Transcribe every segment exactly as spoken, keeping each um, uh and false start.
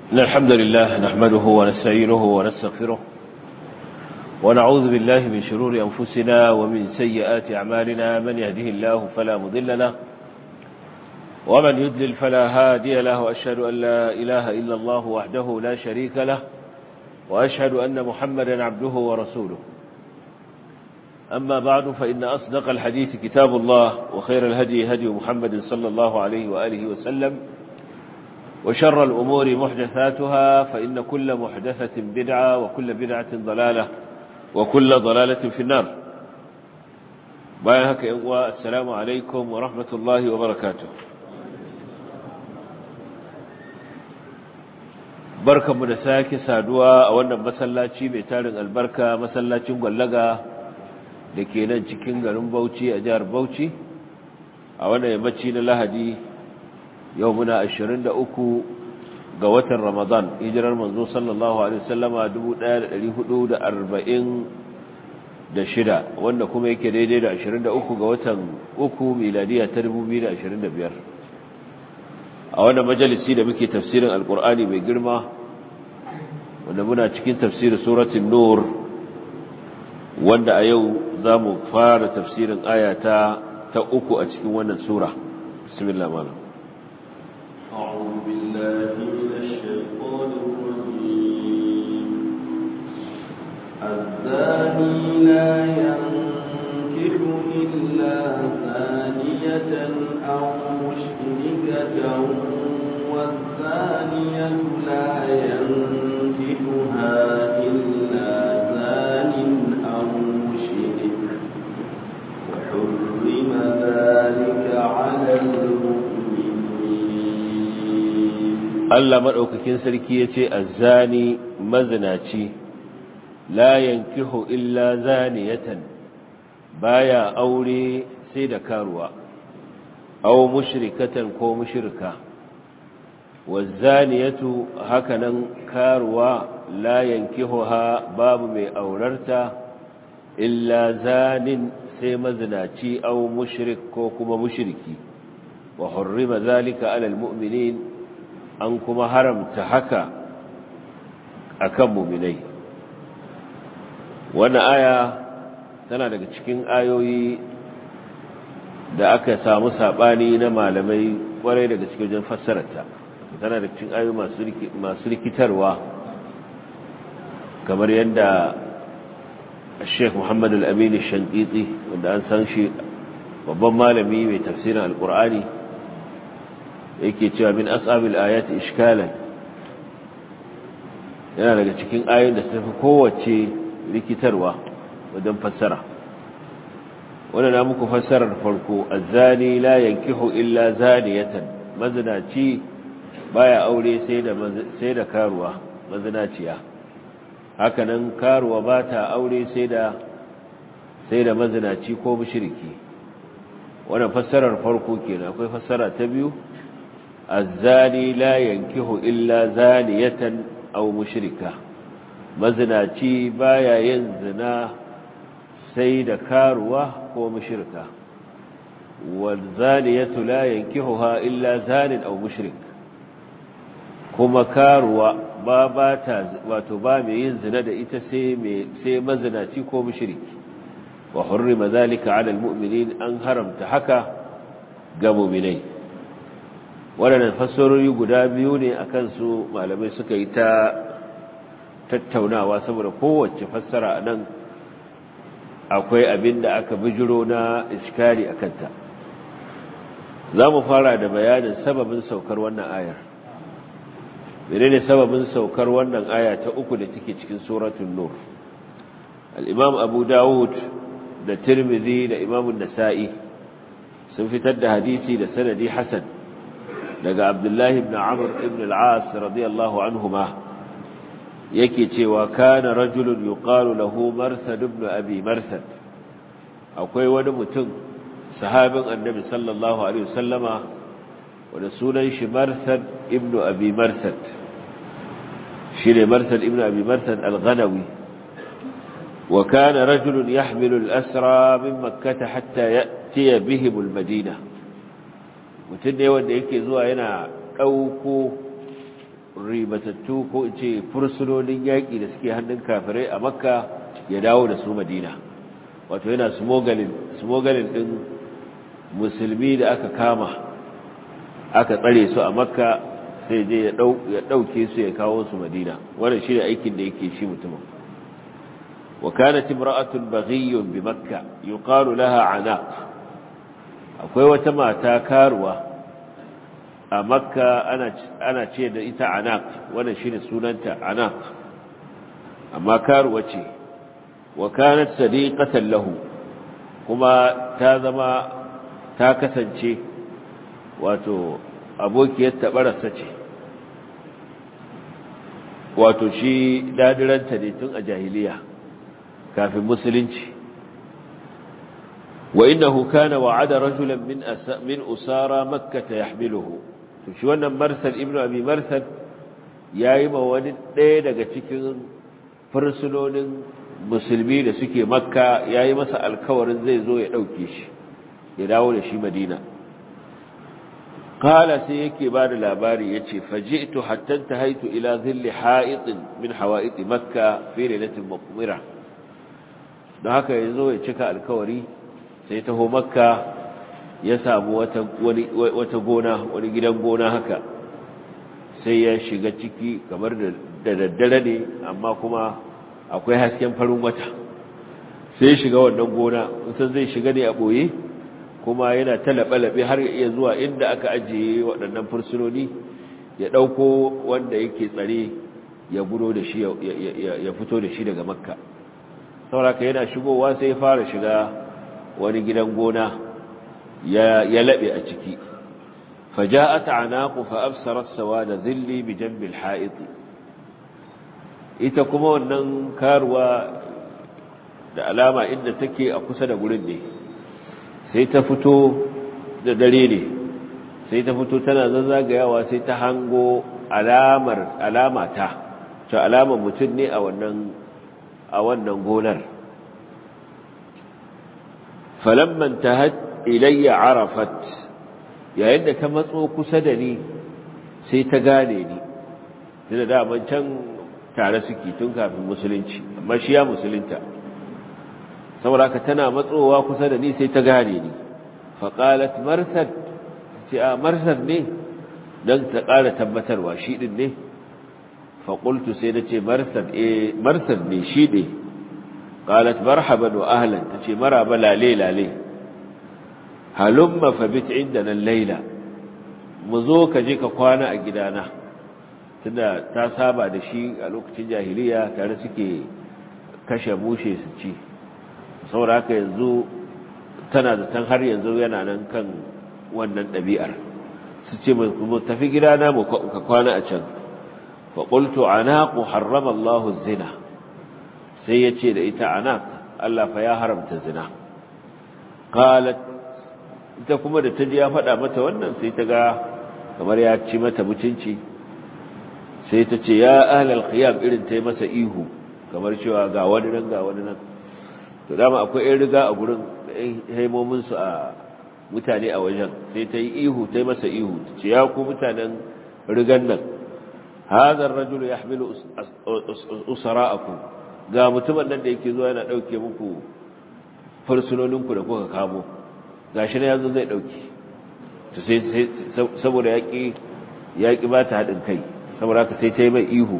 إن الحمد لله نحمده ونستعينه ونستغفره ونعوذ بالله من شرور أنفسنا ومن سيئات أعمالنا. من يهده الله فلا مضل له ومن يضلل فلا هادي له، وأشهد أن لا إله إلا الله وحده لا شريك له، وأشهد أن محمدا عبده ورسوله. أما بعد، فإن أصدق الحديث كتاب الله، وخير الهدي هدي محمد صلى الله عليه وآله وسلم، وشر الأمور محدثاتها، فإن كل محدثة بدعة، وكل بدعة ضلالة، وكل ضلالة في النار. بايهك إغواء، السلام عليكم ورحمة الله وبركاته. بركة منساك سادوا أولا مسلاتي بيتارن البركة، مسلاتي مغلقة لكينا نشكين غنم بوتي أجار بوتي. أولا يمتشين لهدي يومنا عشرين أكو قوة رمضان هجر المنزول صلى الله عليه وسلم دبو دار اليهود أربعين دشدا، وأنكم يكريدين عشرين أكو قوة أكو ميلادية تربو بين عشرين بير. أولا مجلسي لبكي تفسير القرآن بقرمة، ونمنا تكين تفسير سورة النور، وأن أيو ذا مغفار تفسير آية تأكو أتكين وأن سورة. بسم الله مالا. أعوذ بالله من الشيطان الرجيم. الزاني لا ينكح إلا زانية أو مشركة، والزانية لا ينكحها إلا زان أو مشرك، وحرم ذلك على المؤمنين. Allah maɗaukakin sarki ya ce, azzani mazinaci, la yankihu illa zaniyatan, baya aure sai da karuwa, aw mushrikatan ko mushrika. Wazzaniyatu hakanan karuwa, la yankihuha babu mai aurarta, illa zanin sai mazinaci, aw mushrik ko kuma mushriki. Wa hurrima zalika alal mu'minin, an kuma haramta haka akan mu'minai. Wannan aya tana daga cikin ayoyi da aka samu sabani na malamai kwarai daga cikin wajen fassararta. Tana daga cikin ayoyi masu masu rikitarwa, kamar yadda Sheikh Muhammad Al-Amin Al-Shanqiti, wanda an san shi babban malami mai tafsirin Al-Qur'ani, yake cewa min as'abil ayati ishkalan, yana daga cikin ayoyin da suka fi kowace rikitarwa wajen fassara. wannan na muku fassarar farko, azzani la yankihu illa zaniyatan, mazinaci baya aure sai da sai da karuwa mazinaciya. hakanan karuwa bata aure sai da sai da mazinaci ko mushriki. wannan fassarar farko kenan. akwai fassara ta biyu, الزاني لا ينكح إلا زانية أو مشركة، مزناتي بايا ينزنا سيد كاروة ومشركة. والزانية لا ينكحها إلا زان أو مشرك، كما كاروة باباتا وتبامي ينزنا دئت سي مزناتي كو مشرك. وحرم ذلك على المؤمنين، أنهرم تحكى قاموا مني. waɗannan fassarori guda biyu ne a kansu malamai suka yi ta tattaunawa, saboda kowace fassara a nan akwai abin da aka bijiro na iskari a kanta. za mu fara da bayanin sababin saukar wannan ayar. menene sababin saukar wannan aya ta uku da take cikin suratul nur? al-imam abu dawud da tirmidhi da imam an-nasa'i sun fitar da hadisi da sanadi hasan daga Abdullahi ibn Amr ibn al-As radiyallahu anhuma, yake cewa kana rajulun yuqalu lahu Marsad ibn Abi Marsad. akwai wani mutum sahabin Annabi sallallahu alaihi wasallama wanda sunan shi Marsad ibn Abi Marsad. shine Marsad ibn Abi Marsad al-Ghanawi. wa kana rajulun yahmilu al-asra min Makkah hatta ya'ti bihim al-Madinah. mutum ne wanda yake zuwa yana ɗauko ribatattu ko in ce fursunonin yaƙi da suke hannun kafirai a makka ya dawo da su madina wato yana smogalin ɗin musulmi da aka kama aka tsare su a makka sai je ya ɗauke su ya kawo su madina wannan shi ne aikin da yake shi mutumin wa kanat imra'atun baghiyyun bi makka yuqalu laha anaq akwai wata mata karuwa a makka ana ana ce da ita anaq wannan shine sunanta anaq amma karuwa ce wa kanat sadiqatan lahu kuma ta zama ta kasance wato abokiyar tabararsa ce wato shi dadiranta ne tun a jahiliya kafin musulunci wa innahu kana wa'ada rajulan min min usara makkah yahmiluhu to shi wannan marsal ibnu abi marsal yayi ma wani ɗaya daga cikin fursunonin musulmi da suke makka yayi masa alkawarin zai zo ya dauke shi ya dawo da shi madina qala sai yake ba da labari yace faji'tu hatta tahaitu ila dhilli ha'itin min hawa'it makka fi lailatin muqmira don haka yazo ya cika alkawari sai taho makka ya samu wata wani wata gona wani gidan gona haka sai ya shiga ciki kamar da daddare ne amma kuma akwai hasken farin wata sai shiga wannan gona sai zai shiga ne a boye kuma yana talabe har iya zuwa inda aka ajiye waɗannan fursunoni ya ɗauko wanda yake tsare ya gudo da shi ya fito da shi daga makka sauraka yana shigowa sai fara shiga wani gidan gona ya laɓe a ciki faja'at anaqu fa absarat sawada dhilli bi janbil ha'it ita kuma wannan karuwa da alama inda take a kusa da gurin ne sai ta fito da dare ne sai ta fito tana zazzagayawa sai ta hango alamar alamata to alamar mutum ne a wannan a wannan gonar falamman tahat ilayya arafat yayin da ta matso kusa da ni sai ta gane ni da daman can tare suke tun kafin musulunci amma shi ya musulunta saboda haka tana matsowa kusa da ni sai ta gane ni faqalat marsad ce a marsad ne dan ta ƙara tabbatarwa shi din ne faqultu sai nace marsad eh marsad ne shi ne qalat marhaban wa ahlan tace maraba lale lale halumma fabit indana al-laila muzo ka je ka kwana a gidana tunda ta saba da shi a lokacin jahiliya tare suke kashe mushe su ci saboda haka yanzu tana da tan har yanzu yana nan kan wannan ɗabi'ar su ce mu tafi gidana mu ka kwana a can fa qultu anaqu harrama Allahu zina sai yace da ita anaq Allah fa ya haramta zina qalat ita kuma da taji ya faɗa mata wannan sai ta ga kamar ya ci mata mutunci sai ta ce ya ahlal khiyam irin ta yi masa ihu kamar cewa ga wani nan ga wani nan to dama akwai ɗan riga a gurin haimominsu a mutane a wajen sai ta yi ihu ta yi masa ihu ta ce ya ku mutanen rigan nan hazar rajulu ya hamilu usara'akum ga mutumin nan da yake zuwa yana ɗauke muku fursunoninku da kuka kamo ga shi na yanzu zai ɗauke saboda yaƙi ba ta haɗin kai saboda haka sai ta yi mai ihu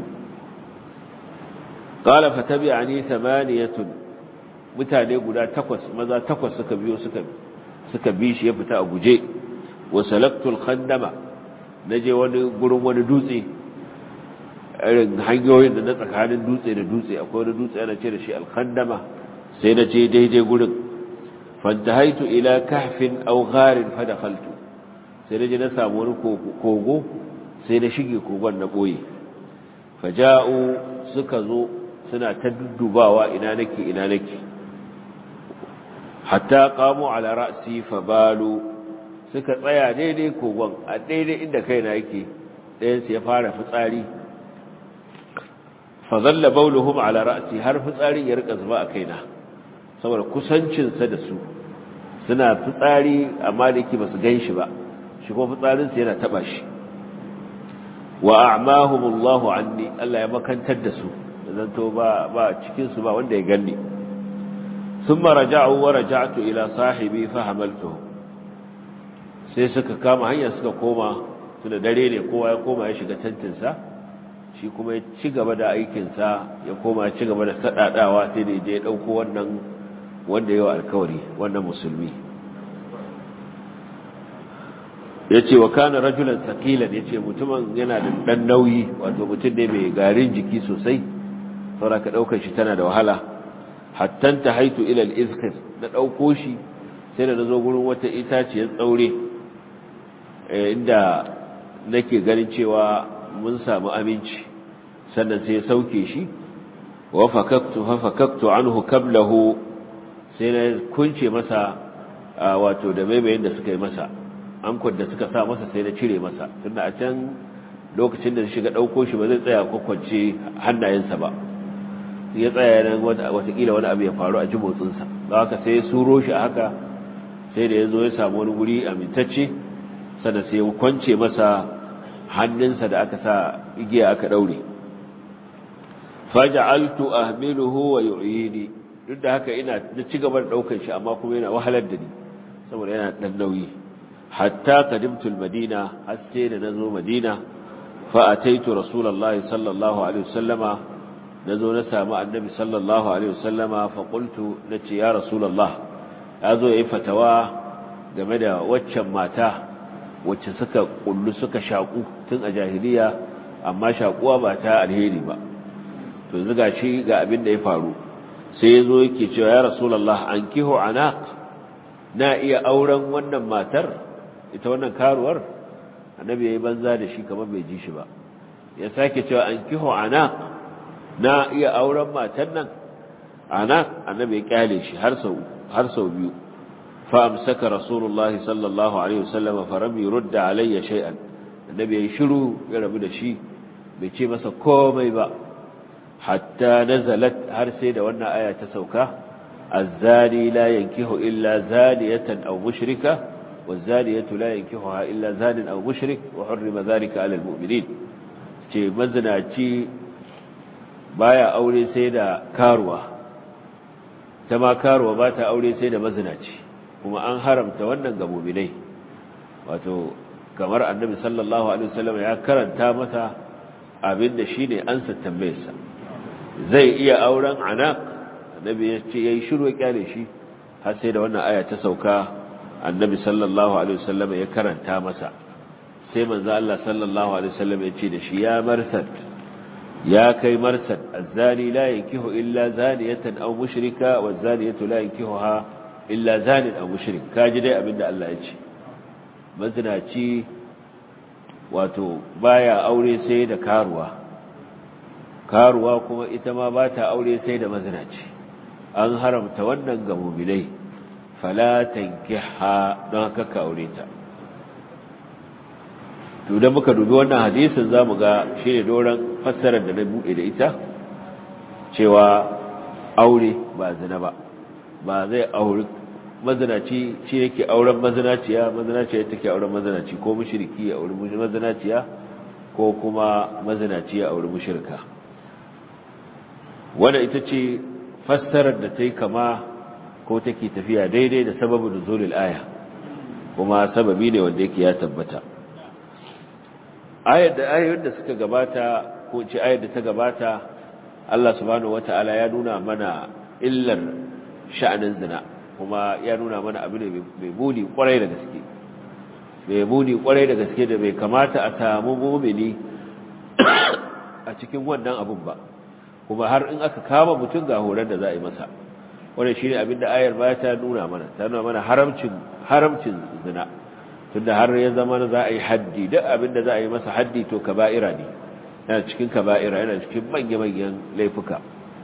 ƙala fa tabi a ni samaniyatun mutane guda takwas maza takwas suka biyo suka suka bi shi ya fita a guje wa salaktul khandama naje wani gurin wani dutse irin hanyoyin da na tsakanin dutse da dutse akwai wani dutse ana ce da shi al-khandama sai na je daidai gurin fantahaitu ila kahfin aw gharin fa dakhaltu sai naje na samu wani kogo sai na shige kogon na boye faja'u suka zo suna ta duddubawa ina nake ina nake hatta qamu ala ra'si fabalu suka tsaya daidai kogon a daidai inda kaina yake ɗayan su ya fara fitsari fa dhalla bawluhum ala ra'si har fitsarin ya rika zuba a kaina saboda kusancin sa da su suna fitsari amma da yake basu ganshi ba shi kuma fitsarin sa yana taba shi wa a'mahumullahu anni Allah ya makantar da su zanto ba ba cikin su ba wanda ya ganni thumma raja'u wa raja'tu ila sahibi fa hamaltuhu sai suka kama hanya suka koma tunda dare ne kowa ya koma ya shiga tantinsa shi kuma ya ci gaba da aikinsa ya koma ya ci gaba da sadadawa sai da je ya dauko wannan wanda yayi alkawari wannan musulmi yace wa kana rajulan saqilan yace mutumin yana da dan nauyi wato mutum ne mai garin jiki sosai saboda ka daukar shi tana da wahala hatta tahaitu ila al-izkhir da dauko shi sai da nazo gurin wata itaciyar tsaure inda nake ganin cewa mun samu aminci sannan sai ya sauke shi wa fakaktu fa fakaktu anhu kablahu sai na kunce masa wato da maimayin da suka yi masa ankon da suka sa masa sai na cire masa tunda a can lokacin da shiga dauko shi ba zai tsaya kwakwance hannayensa ba ya tsaya nan watakila wani abu ya faru a ji motsinsa don haka sai ya suro shi a haka sai da ya zo ya samu wani guri amintacce sannan sai ya kwance masa hannunsa da aka sa igiya aka daure faja'altu ahmiluhu wa yu'yini duk da haka ina da ci gaba da daukar shi amma kuma yana wahalar da ni saboda yana dan nauyi hatta qadimtu al-madina har sai da nazo madina fa ataitu rasulullahi sallallahu alaihi wasallama nazo na samu annabi sallallahu alaihi wasallama fa qultu nace ya rasulullah yazo yayi fatawa game da waccan mata wacce suka kullu suka shaku tun a jahiliya amma shakuwa ba ta alheri ba to zuga shi ga abin da ya faru sai yazo yake cewa ya rasulullah ankihu anaq na iya auren wannan matar ita wannan karuwar annabi yayi banza da shi kamar bai ji shi ba ya sake cewa ankihu anaq na iya auren matan nan anaq annabi ya kyale shi har sau har sau biyu فأمسك رسول الله صلى الله عليه وسلم فلم يرد علي شيئا النبي يشرو يربو da shi bai ce masa komai ba hatta nazalat har sai da wannan aya ta sauka az-zani la yankihu illa zaniyatan aw mushrika waz-zaniyatu la yankihuha illa zanin aw mushrik wa hurrima dhalika 'ala al-mu'minin ce mazinaci baya aure sai da karuwa ta ma karuwa ba ta aure sai da mazinaci kuma an haramta wannan ga mu'minai wato kamar annabi sallallahu alaihi wasallam ya karanta masa abinda shine ansa tambayarsa zai iya auren anaq annabi ya ce yayi shiru ya kyale shi har sai da wannan aya ta sauka annabi sallallahu alaihi wasallam ya karanta masa sai manzo Allah sallallahu alaihi wasallam ya ce da shi ya marsad ya kai marsad az-zani la yankihu illa zaniyatan aw mushrika waz-zaniyatu la yankihuha illa zanin aw mushrik kaji dai abinda Allah ya ce mazinaci wato baya aure sai da karuwa karuwa kuma ita ma ba ta aure sai da mazinaci an haramta wannan ga mu'minai fala tankiha don haka ka aure ta to da muka dubi wannan hadisin zamu ga shine doran fassarar da na bude da ita cewa aure ba zina ba ba zai aure mazinaci shi yake auren mazinaciya mazinaciya take auren mazinaci ko mushriki ya aure mazinaciya ko kuma mazinaci ya aure mushrika wanda ita ce fassarar da tai kama ko take tafiya daidai da sababin nuzulul aya kuma sababi ne wanda yake ya tabbata ayar da ayoyin da suka gabata ko ce ayar da ta gabata Allah subhanahu wataala ya nuna mana illar sha'anin zina kuma ya nuna mana abu ne mai muni kwarai da gaske mai muni kwarai da gaske da bai kamata a samu mumini a cikin wannan abun ba kuma har in aka kama mutum ga horon da za a yi masa wannan shine abin da ayar baya ta nuna mana ta nuna mana haramcin haramcin zina tunda har ya zama za a yi haddi duk abin da za a yi masa haddi to kaba'ira ne yana cikin kaba'ira yana cikin manya-manyan laifuka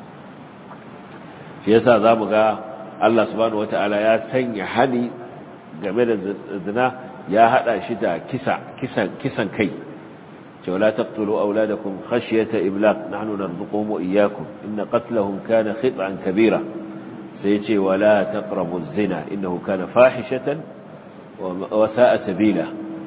shi yasa zamu ga Allah subhanahu wata'ala ya sanya hani game da zina ya hada shi da kisa kisan kisan kai cewa la taqtulu auladakum khashyata imlaq nahnu narzuquhum wa iyyakum inna qatlahum kana khit'an kabira sai ce wala taqrabu az-zina innahu kana fahishatan wa sa'a sabila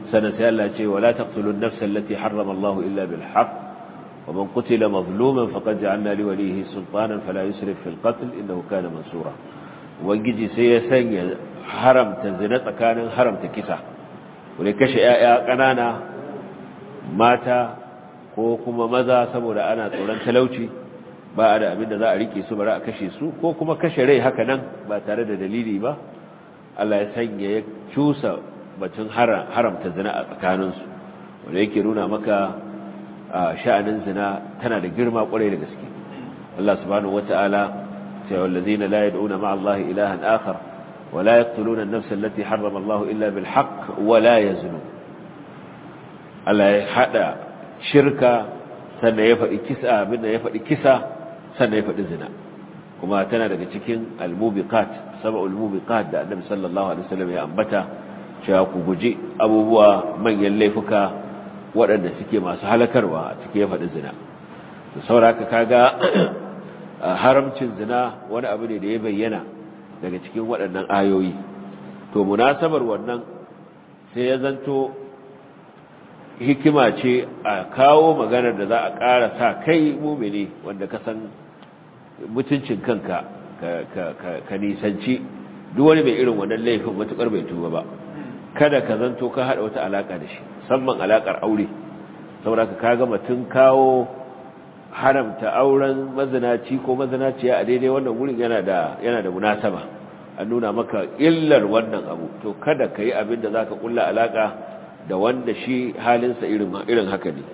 sannan sai Allah ce wala taqtulun nafsa allati harrama Allahu illa bil haqq wa man qutila mazluman faqad ja'alna li walihi sultanan fala yusrif fil qatl innahu kana mansura ubangiji sai ya sanya haramta zina tsakanin haramta kisa wanda kashe yaya kanana mata ko kuma maza saboda ana tsoron talauci ba a da abin da za a rike su bari a kashe su ko kuma kashe rai haka nan ba tare da dalili ba Allah ya sanya ya cusa batun haramta zina a tsakaninsu wanda yake nuna maka sha'anin zina tana da girma kwarai da gaske Allah subhanahu wata'ala sai wallazina la yad'una ma'a Allah ilahan akhar wa la yaqtuluna an-nafsa allati harrama Allah illa bil haqq wa la yaznu Allah ya hada shirka sannan ya faɗi kisa abin da ya faɗi kisa sannan ya faɗi zina kuma tana daga cikin al-mubiqat sab'ul mubiqat da Annabi sallallahu alaihi wasallam ya ambata cewa ku guji abubuwa manyan laifuka waɗanda suke masu halakarwa a cikin ya faɗi zina to sauraka kaga haramcin zina wani abu ne da ya bayyana daga cikin waɗannan ayoyi to munasabar wannan sai ya zanto hikima ce a kawo maganar da za a ƙara sa kai mumini wanda ka san mutuncin kanka ka nisanci duk wani mai irin wannan laifin matuƙar bai tuba ba kada ka zanto ka haɗa wata alaƙa da shi musamman alaƙar aure saboda ka kaga mutum kawo haramta auren mazinaci ko mazinaciya a daidai wannan wurin yana da yana da munasaba an nuna maka illar wannan abu to kada ka yi abin da za ka ƙulla alaƙa da wanda shi halinsa irin haka ne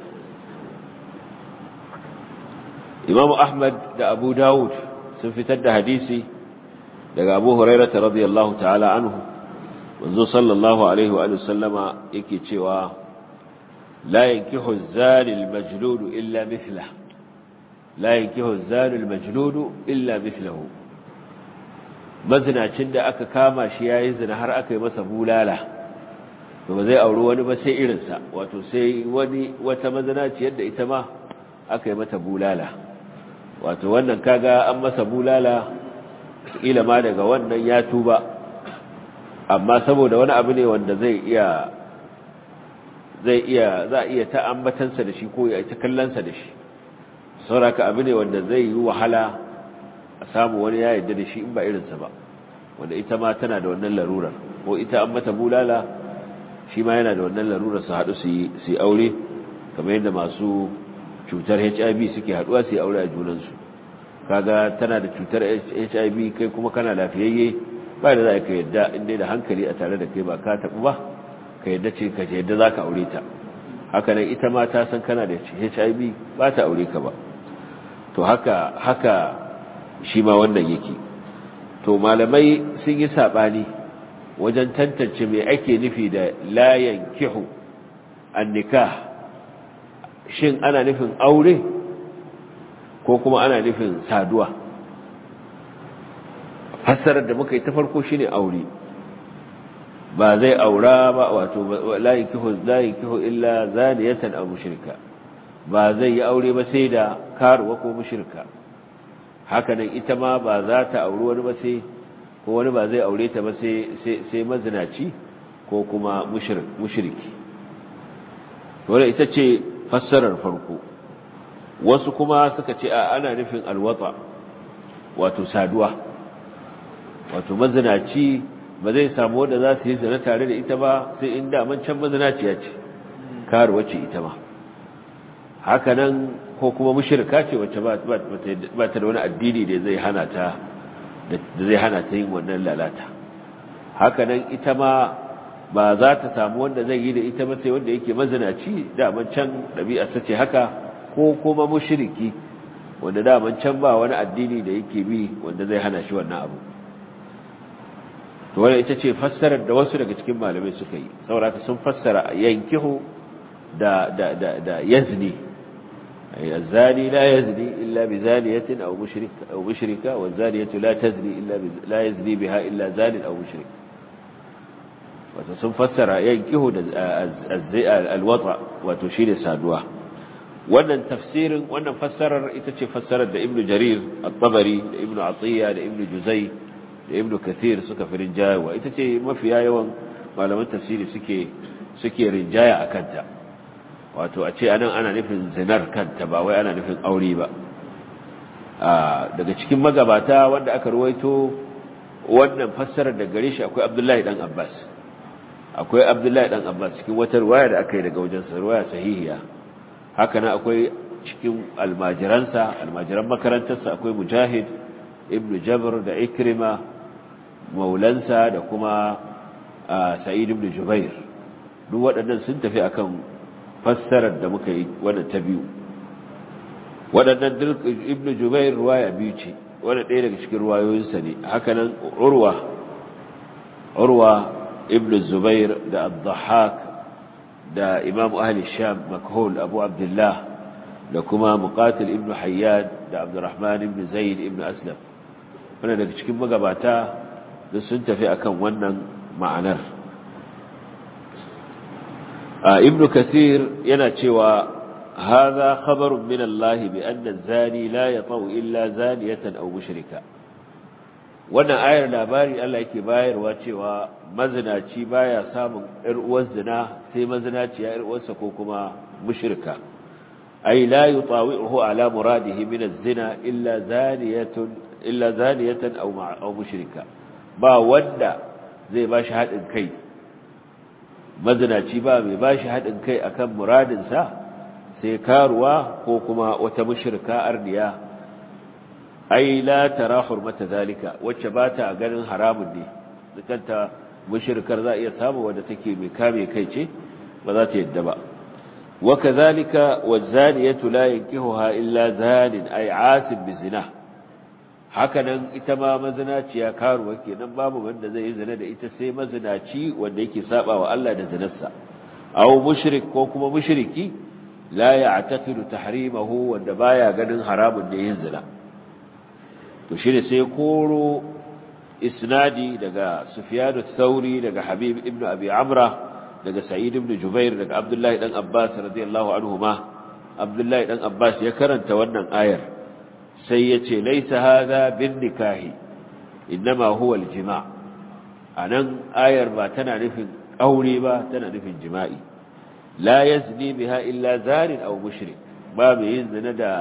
imamu ahmad da abu dawud sun fitar da hadisi daga abu hurairata radiyallahu ta'ala anhu wanzu sallallahu alaihi wa sallama yake cewa la yankihu az-zani al-majludu illa mithlah la yankihu az-zani al-majludu illa mithlahu mazinacin da aka kama shi yayin zina har aka yi masa bulala to ba zai auri wani ba sai irinsa wato sai wani wata mazinaci yadda ita ma aka yi mata bulala wato wannan kaga an masa bulala kila ma daga wannan ya tuba amma saboda wani abu ne wanda zai iya zai iya za a iya ta ambatansa da shi ko ya ta kallansa da shi sauraka abu ne wanda zai yi wahala a samu wani ya yarda da shi in ba irinsa ba wanda ita ma tana da wannan larurar ko ita an mata bulala shi ma yana da wannan larurar su haɗu su yi aure kamar yadda masu cutar H I V suke haɗuwa su yi aure a junansu kaga tana da cutar H I V kai kuma kana lafiyayye ba da za ka yadda inda da hankali a tare da kai ba ka taɓu ba ka yadda ce ka yadda za ka aure ta haka nan ita ma ta san kana da H I V ba ta aure ka ba to haka haka shi ma wannan yake to malamai sun yi saɓani wajen tantance me ake nufi da la yankihu an-nikah shin ana nufin aure ko kuma ana nufin saduwa fassarar da muka yi ta farko shine aure ba zai aura ba wato la yankihu la yankihu illa zaniyatan aw mushrika ba zai yi aure ba sai da karuwa ko mushrika haka nan ita ma ba za ta auri wani ba sai ko wani ba zai aure ta ba sai mazinaci ko kuma mushriki wadda ita ce fassarar farko wasu kuma suka ce a ana nufin alwata wato saduwa wato mazinaci ba zai samu wanda za su yi zina tare da ita ba sai in daman can mazinaciya ce karuwa ce ita ma hakanan ko kuma mushrika ce wacce ba ta da wani addini da zai hana ta da zai hana ta yin wannan lalata hakanan ita ma ba za ta samu wanda zai yi da ita ba sai wanda yake mazinaci daman can ɗabi'arsa ce haka ko kuma mushriki wanda daman can ba wani addini da yake bi wanda zai hana shi wannan abu to wannan ita ce fassarar da wasu daga cikin malamai suka yi saboda sun fassara yankihu da da da da yazni ay azani la yazni illa bi zaniyatin aw mushrik aw mushrika wa zaniyatu la tazni illa bi la yazni biha illa zanin aw mushrik wato sun fassara yankihu da alwata wato shine saduwa wannan tafsirin wannan fassarar ita ce fassarar da ibnu jarir at-tabari da ibnu atiya da ibnu juzay da ibnu kathir suka firin jawa ita ce mafiya yawan malaman tafsiri suke suke rinjaya akan ta wato a ce anan ana nufin zinar kanta ba wai ana nufin aure ba daga cikin magabata wanda aka ruwaito wannan fassarar da gare shi akwai Abdullahi dan Abbas akwai Abdullahi dan Abbas cikin wata riwaya da aka yi daga wajen sa riwaya sahihiya haka nan akwai cikin almajiransa almajiran makarantarsa akwai Mujahid ibn Jabr da Ikrima maulansa da kuma Sa'id ibn Jubair duk waɗannan sun tafi akan fassarar da muka yi wannan ta biyu waɗannan ibn Jubair riwaya biyu ce wanda ɗaya daga cikin ruwayoyinsa ne haka nan Urwa Urwa ibn Zubair da Ad-Dhahhak da Imam Ahli Sham Makhul Abu Abdullah da kuma Muqatil ibn Hayyan da Abdurrahman ibn Zaid ibn Aslam wanda daga cikin magabata da sun tafi akan wannan ma'anar Ibn Kathir yana cewa هذا خبر من الله بأن الزاني لا يطأ إلا زانية أو مشركة wannan ayar labari Allah yake bayarwa cewa mazinaci baya samun ƴar uwar zina sai mazinaci ya ƴar uwarsa ko kuma mushrika ay la yutawi'uhu ala muradihi min az-zina illa zaniyatun illa zaniyatan aw aw mushrika ba wanda zai bashi hadin kai mazinaci ba mai bashi hadin kai akan muradin sa sai karuwa ko kuma wata mushrika arniya ai la tara hurmata zalika wacce ba ta ganin haramun ne dukanta mushrikar za iya samu wanda take mai kame kai ce ba za ta yadda ba wa kadhalika wazaniyatu la yankihuha illa zanin ay asib bizina hakanan ita ma mazinaciya karuwa kenan babu wanda zai yi zina da ita sai mazinaci wanda yake saba wa Allah da zinarsa aw mushrik ko kuma mushriki la ya'taqidu tahrimahu wanda baya ganin haramun ne yin zina to shine sai koro isnadi daga Sufyan ath-Thawri daga Habib ibn Abi Amra daga Sa'id ibn Jubair daga Abdullah dan Abbas radiyallahu anhuma Abdullah dan Abbas ya karanta wannan ayar sai yace laysa hadha bin nikahi inma huwa al-jima' anan ayar ba tana nufin aure ba tana nufin jima'i la yazni biha illa zarin aw mushrik babu yin zina da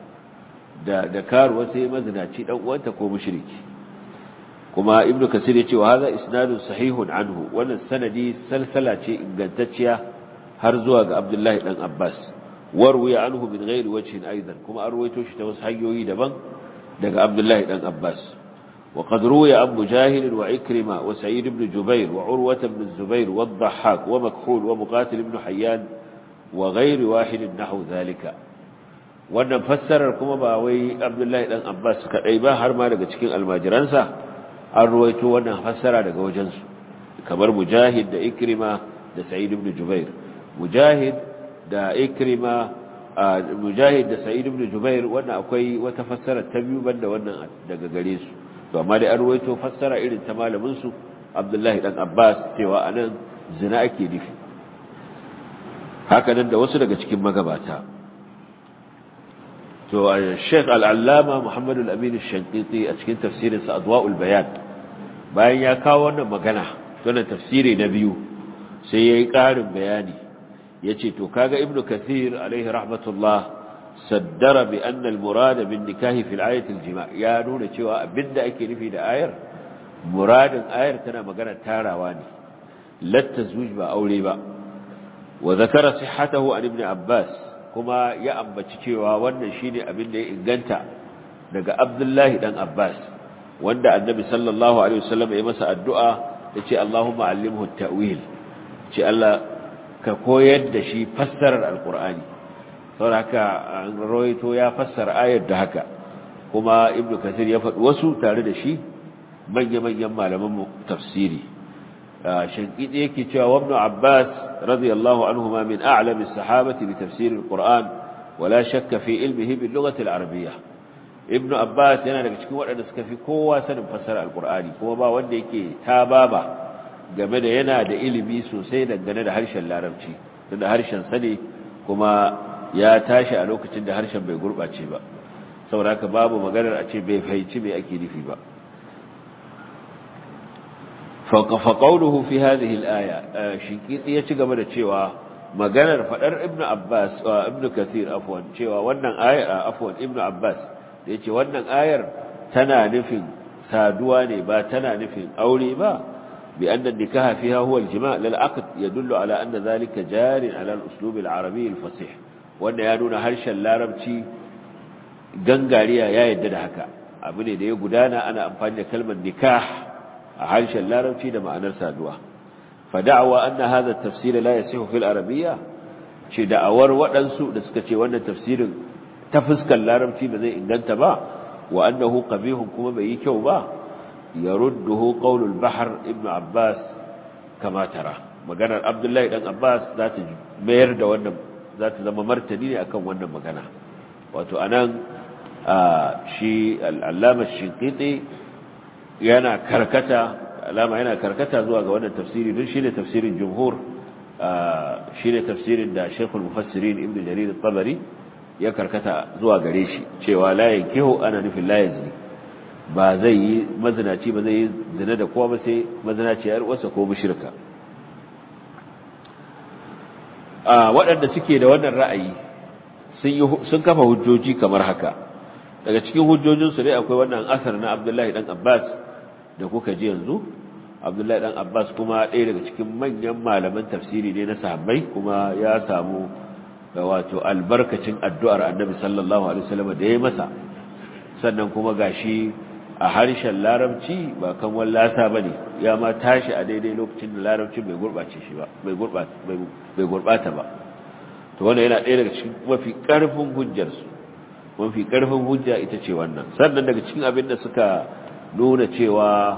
da da karuwa sai mazinaci dan uwanta ko mushriki kuma ibnu kasir ya ce wa hadha isnadun sahihun anhu wannan sanadi salsala ce ingantacciya har zuwa ga abdullahi dan abbas warwiya anhu min ghairi wajhin aidan kuma an ruwaito shi ta wasu hanyoyi daban daga abdullahi dan abbas wa qad ruwiya an mujahid wa ikrima wa sa'id ibn jubair wa urwa ibn zubair wa ad-dhahhak wa makhul wa muqatil ibn hayyan wa ghairi wahid nahwu dhalika wannan fassarar kuma ba wai abdullahi dan abbas kadai ba har ma daga cikin almajiransa an ruwaito wannan fassara daga wajensu kamar mujahid da ikrima da sa'id ibn jubair mujahid da ikrima mujahid da sa'id ibn jubair wannan akwai wata fassara ta biyu banda wannan daga gare su to amma dai an ruwaito fassara irin ta malamin su abdullahi dan abbas cewa anan zina ake nufi haka nan da wasu daga cikin magabata to Sheikh Al-Allama Muhammad Al-Amin Al-Shanqiti a cikin tafsirinsa Adwa'ul Bayan bayan ya kawo wannan magana wannan tafsiri na biyu sai yayi ƙarin bayani yace to kaga Ibn Kathir alaihi rahmatullah saddara bi anna al-murad bin nikah fi al-ayat al-jima' ya nuna cewa abinda ake nufi da ayar muradin ayar tana magana tarawa ne latta zuj ba aure ba wa zakara sihhatahu an Ibn Abbas kuma ya ambaci cewa wannan shine abin da ya inganta daga Abdullahi dan Abbas wanda Annabi sallallahu alaihi wasallam ya masa addu'a yace Allahumma allimhu at-ta'wil ce Allah ka koyar da shi fassarar alqur'ani saboda haka an rawaito ya fassara ayar da haka kuma Ibn Kathir ya faɗi wasu tare da shi manya-manyan malaman tafsiri شنقيط يكي تشوى وابن عباس رضي الله عنهما من أعلم الصحابة بتفسير القرآن ولا شك في علمه باللغة العربية ابن عباس yana daga cikin waɗanda suka fi kowa sanin fassara alqur'ani kuma ba wanda yake tababa game da yana da ilimi sosai dangane da harshen larabci da harshen sa ne kuma ya tashi a lokacin da harshen bai gurbace ba saboda haka babu maganar a ce bai fahimci me ake nufi ba fa qawluhu fi hadhihi al-aya shinkiti ya ci gaba da cewa maganar fadar ibnu abbas ibnu kathir afwan cewa wannan aya afwan ibnu abbas da yace wannan ayar tana nufin saduwa ne ba tana nufin aure ba bi anna nikaha fiha huwa al-jima' lil aqd yadullu ala anna dhalika jarin ala al-uslub al-arabi al-fasih wanda ya nuna harshen larabci gangariya ya yadda da haka abu ne da ya gudana ana amfani da kalmar nikah a harshen larabci da ma'anar saduwa fa da'awa anna hadha at-tafsir la yasihu fil arabiyya ce da'awar waɗansu da suka ce wannan tafsirin ta fuskar larabci ba zai inganta ba wa annahu qabihun kuma bai yi kyau ba yarudduhu qawlul bahr ibn abbas kama tara maganar abdullahi dan abbas za ta mayar da wannan za ta zama martani ne akan wannan magana wato anan shi al-allama shinqiti yana karkata alama yana karkata zuwa ga wannan tafsiri don shine tafsirin jumhur shine tafsirin da Sheikhul Mufassirin Ibn Jarir al-Tabari ya karkata zuwa gare shi cewa la yankihu ana nufin la yazni ba zai yi mazinaci ba zai yi zina da kowa ba sai mazinaci yar wasa ko mushrika a waɗanda suke da wannan ra'ayi sun yi sun kafa hujjoji kamar haka daga cikin hujjojinsu dai akwai wannan asar na Abdullahi dan Abbas da kuka ji yanzu Abdullahi dan Abbas kuma ɗaya daga cikin manyan malaman tafsiri ne na sahabbai kuma ya samu wato albarkacin addu'ar Annabi sallallahu alaihi wasallam da ya masa sannan kuma gashi a harshen larabci ba kan wallasa bane ya ma tashi a daidai lokacin da larabci bai gurbace shi ba bai gurbata bai gurbata ba to wannan yana ɗaya daga cikin mafi karfin hujjar su mafi karfin hujja ita ce wannan sannan daga cikin abin da suka nuna cewa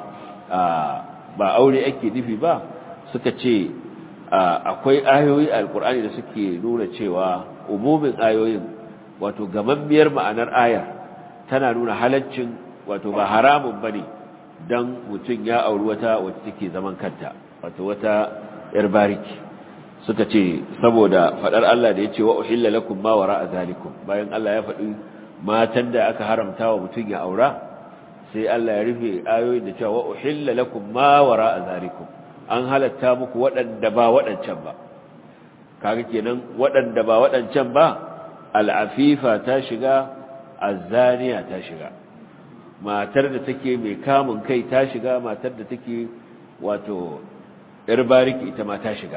ba aure ake nufi ba suka ce akwai ayoyi alkur'ani da suke nuna cewa umumin ayoyin wato gamammiyar ma'anar ayar tana nuna halaccin wato ba haramun bane dan mutum ya auri wata wacce take zaman kanta wato wata yar bariki suka ce saboda fadar Allah da yace wa uhilla lakum ma wara'a zalikum bayan Allah ya faɗi matan da aka haramta wa mutum ya aura sai Allah ya rufe ayoyin da cewa uhilla lakum ma wara'a zalikum an halatta muku waɗanda ba waɗancan ba kaga kenan waɗanda ba waɗancan ba al'afifa ta shiga azzaniya ta shiga matar da take mai kamun kai ta shiga matar da take wato yar bariki ita ma ta shiga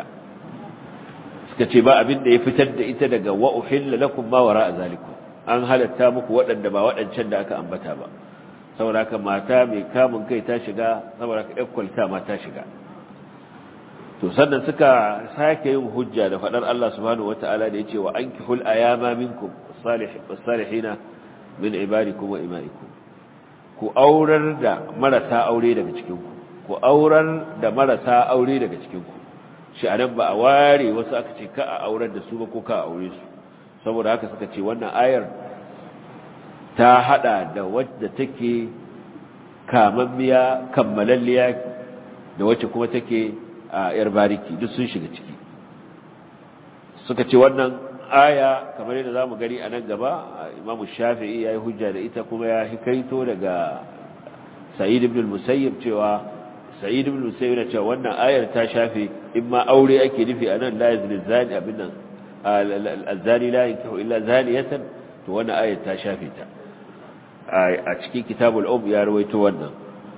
suka ce ba abin da ya fitar da ita daga wa uhilla lakum ma wara'a zalikum an halatta muku waɗanda ba waɗancan da aka ambata ba saboda haka mata mai kamun kai ta shiga saboda haka ƴar kwalta ma ta shiga to sannan suka sake yin hujja da fadar Allah subhanahu wataala da yace wa ankihul ayama minkum was-salihina min ibadikum wa imaikum ku aurar da marasa aure daga cikin ku ku aurar da marasa aure daga cikin ku shi anan ba a ware wasu aka ce ka a aurar da su ba ko ka aure su saboda haka suka ce wannan ayar ta hada da wadda take kamammiya kammalalliya da wacce kuma take a yar bariki duk sun shiga ciki suka ce wannan aya kamar yadda zamu gani a nan gaba Imam Shafi'i yayi hujja da ita kuma ya hikaito daga Sa'id ibn al-Musayyib cewa Sa'id ibn al-Musayyib ya ce wannan ayar ta shafe in ma aure ake nufi anan la yazni zani abin nan al-zani la yankihu illa zaniyatan to wannan ayar ta shafe ta a cikin kitabul um ya rawaito wannan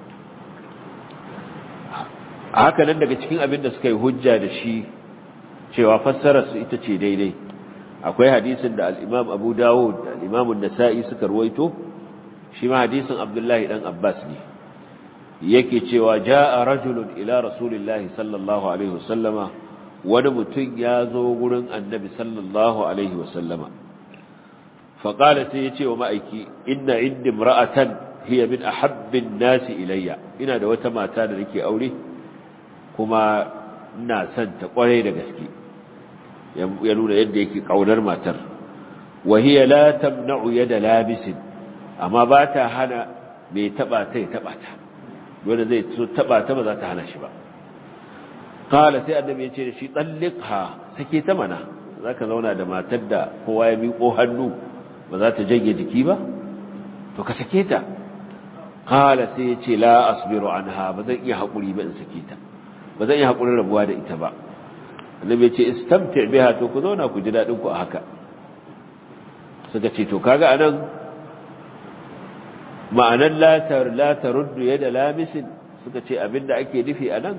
haka nan daga cikin abin da suka yi hujja da shi cewa fassarar su ita ce daidai akwai hadisin da al-Imam Abu Dawud da al-Imam An-Nasa'i suka rawaito shi ma hadisin Abdullahi dan Abbas ne yake cewa jaa rajulun ila rasulillahi sallallahu alaihi wasallama wani mutum ya zo gurin annabi sallallahu alaihi wasallama فقال سيتي ومأيكي إن عندي امرأة هي من أحب الناس إلي إنا دوتا ما تانا لكي أولي كما ناسا تقولي لغسكي يلون يديك قولر ما تر وهي لا تمنع يد لابس أما باتا هنا بيتباتي تباتا وانا زي تباتا ما ذات هنا شبا قال سي النبي يتي شي طلقها سكي تمنا ذاك زونا da matar da kowa ya miƙo hannu ba za ta janye jiki ba to ka sake ta qala sai yace la asbiru anha bazan iya hakuri ba in sake ta bazan iya hakurin rabuwa da ita ba annabi yace istamti biha to ku zauna ku ji dadin ku a haka suka ce to kaga anan ma'anan la tar la taruddu yada lamisin suka ce abinda ake nufi anan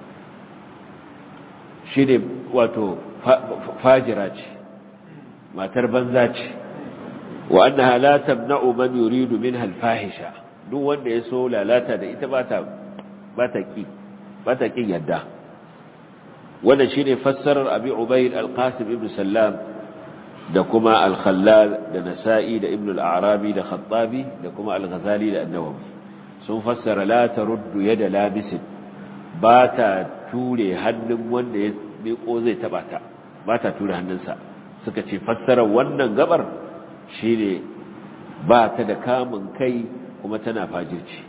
shine wato fajira ce matar banza ce wa annaha la tamna'u man yuridu minha al-fahisha duk wanda ya so lalata da ita bata bata ki bata kin yadda wannan shine fassarar Abi Ubayd al-Qasim ibn Sallam da kuma al-Khallal da Nasa'i da Ibn al-A'rabi da Khattabi da kuma al-Ghazali da An-Nawawi sun fassara la taruddu yada labisin bata ture hannun wanda ya miko zai taba ta bata ture hannunsa suka ce fassarar wannan gabar shine ba ta da kamun kai kuma tana fajirci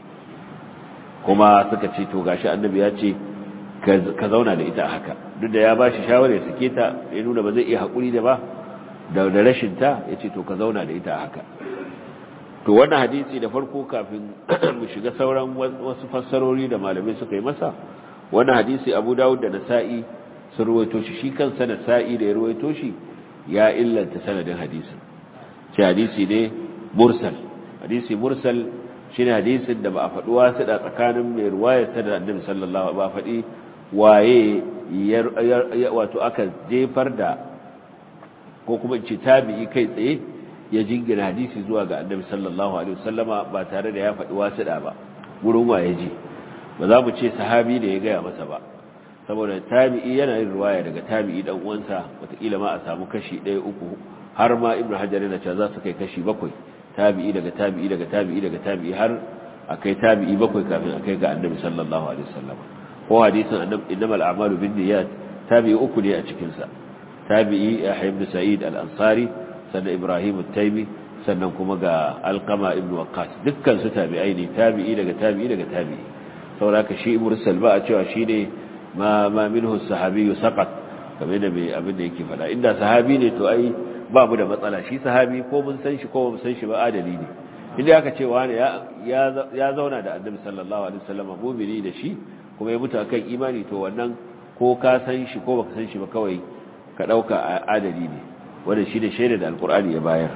kuma suka ce to gashi annabi ya ce ka zauna da ita haka duk da ya bashi shawara ya sake ta ya nuna ba zai iya hakuri da ba da da rashin ta yace to ka zauna da ita haka to wannan hadisi da farko kafin mu shiga sauran wasu fassarori da malamai suka yi masa wannan hadisi Abu Dawud da Nasa'i sun ruwaito shi shi kansa Nasa'i da ya ruwaito shi ya illanta sanadin hadisin ce hadisi ne mursal hadisi mursal shine hadisin da ba a faɗi wasu da tsakanin mai ruwayar sa da Annabi sallallahu alaihi wasallam ba faɗi waye wato aka jefar da ko kuma in ce tabi'i kai tsaye ya jingina hadisi zuwa ga Annabi sallallahu alaihi wasallama ba tare da ya faɗi wasu da ba gurin waye ji ba za mu ce sahabi ne ya gaya masa ba saboda tabi'i yana yin ruwaya daga tabi'i dan uwansa wataƙila ma a samu kashi ɗaya uku har ma Ibn Hajar yana cewa za su kai kashi bakwai tabi'i daga tabi'i daga tabi'i daga tabi'i har akai tabi'i bakwai kafin akai ga Annabi sallallahu alaihi wasallam ko hadisin Annabi innamal a'malu binniyat tabi'i uku ne a cikin sa tabi'i Yahya ibn Sa'id al-Ansari sannan Ibrahim at-Taymi sannan kuma ga Alqama ibn Waqqas dukkan su tabi'ai ne tabi'i daga tabi'i daga tabi'i saboda ka shi mursal ba a cewa shine ma ma minhu sahabiyyu saqat kamar da mai abin da yake fada inda sahabi ne to ai babu da matsala shi sahabi ko mun san shi ko mun san shi ba adali ne inda aka ce wani ya ya zauna da Annabi sallallahu alaihi wasallam mu'mini da shi kuma ya mutu akan imani to wannan ko ka san shi ko baka san shi ba kawai ka dauka adali ne wanda shi ne shaida da alqur'ani ya bayar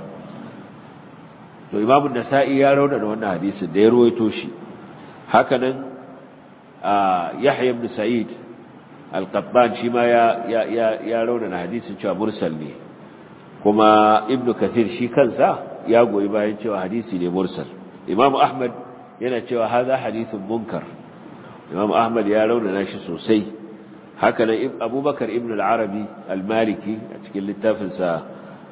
to Imam an-Nasa'i ya rauna da wannan hadisin da ya ruwaito shi haka nan Yahya ibn Sa'id al-Qattan shi ma ya ya ya rauna da hadisin cewa mursal ne kuma Ibn Kathir shi kansa ya goyi bayan cewa hadisi ne mursal Imam Ahmad yana cewa hadha hadithun munkar Imam Ahmad ya raunana shi sosai haka nan Abubakar ibn al-Arabi al-Maliki a cikin littafin sa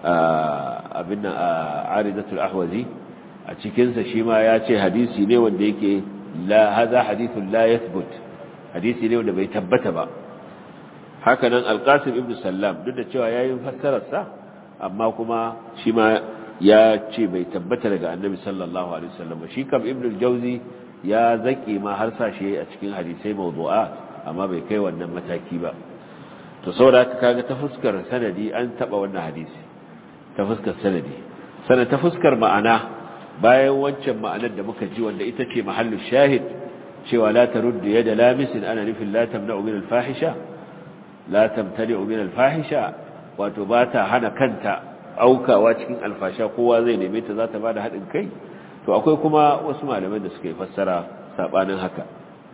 abin Aridatul Ahwazi a cikin sa shi ma ya ce hadisi ne wanda yake la hadha hadithun la yathbut hadisi ne wanda bai tabbata ba haka nan Al-Qasim ibn Sallam duk da cewa yayin fassarar sa amma kuma shi ma ya ce bai tabbata daga Annabi sallallahu alaihi wasallam shi kam Ibn al-Jawzi ya zaki ma har sashi a cikin hadisai mawdu'at amma bai kai wannan mataki ba to saboda haka kaga ta fuskar sanadi an taba wannan hadisi ta fuskar sanadi sanan ta fuskar ma'ana bayan wancan ma'anar da muka ji wanda ita ce mahallu shahid cewa la taruddu yada lamisin ana nufin la tamna'u min al-fahisha la tamtani'u min al-fahisha wato ba ta hana kanta aukawa cikin alfasha kowa zai neme ta za ta ba da haɗin kai to akwai kuma wasu malamai da suka yi fassara saɓanin haka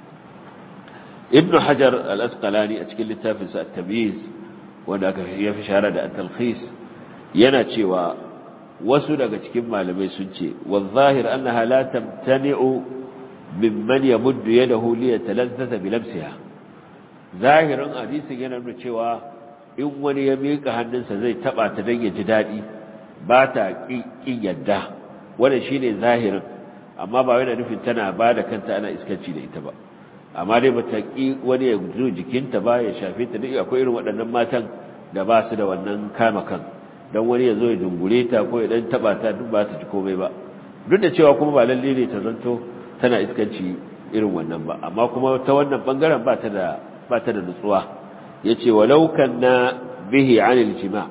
ibn hajar al-asqalani a cikin littafinsa at-tamyiz wanda aka ya fi shahara da at-talkhis yana cewa wasu daga cikin malamai sun ce wal-zahir annaha la tamtani'u mimman yamuddu yadahu li yatalazzata bi lamsiha zahirin hadisin yana nuna cewa in wani ya miƙa hannunsa zai taɓa ta don ya ji daɗi ba ta ƙin yadda wannan shi ne zahirin amma ba yana nufin tana ba da kanta ana iskanci da ita ba amma dai ba ta ƙi wani ya zo jikinta ba ya shafe ta duk akwai irin waɗannan matan da ba su da wannan kama kan don wani ya zo ya dungure ta ko ya ɗan taɓa ta duk ba ta ji komai ba duk da cewa kuma ba lalle ne ta zanto tana iskanci irin wannan ba amma kuma ta wannan ɓangaren ba ta da ba ta da nutsuwa yace walau kanna bihi anil jima'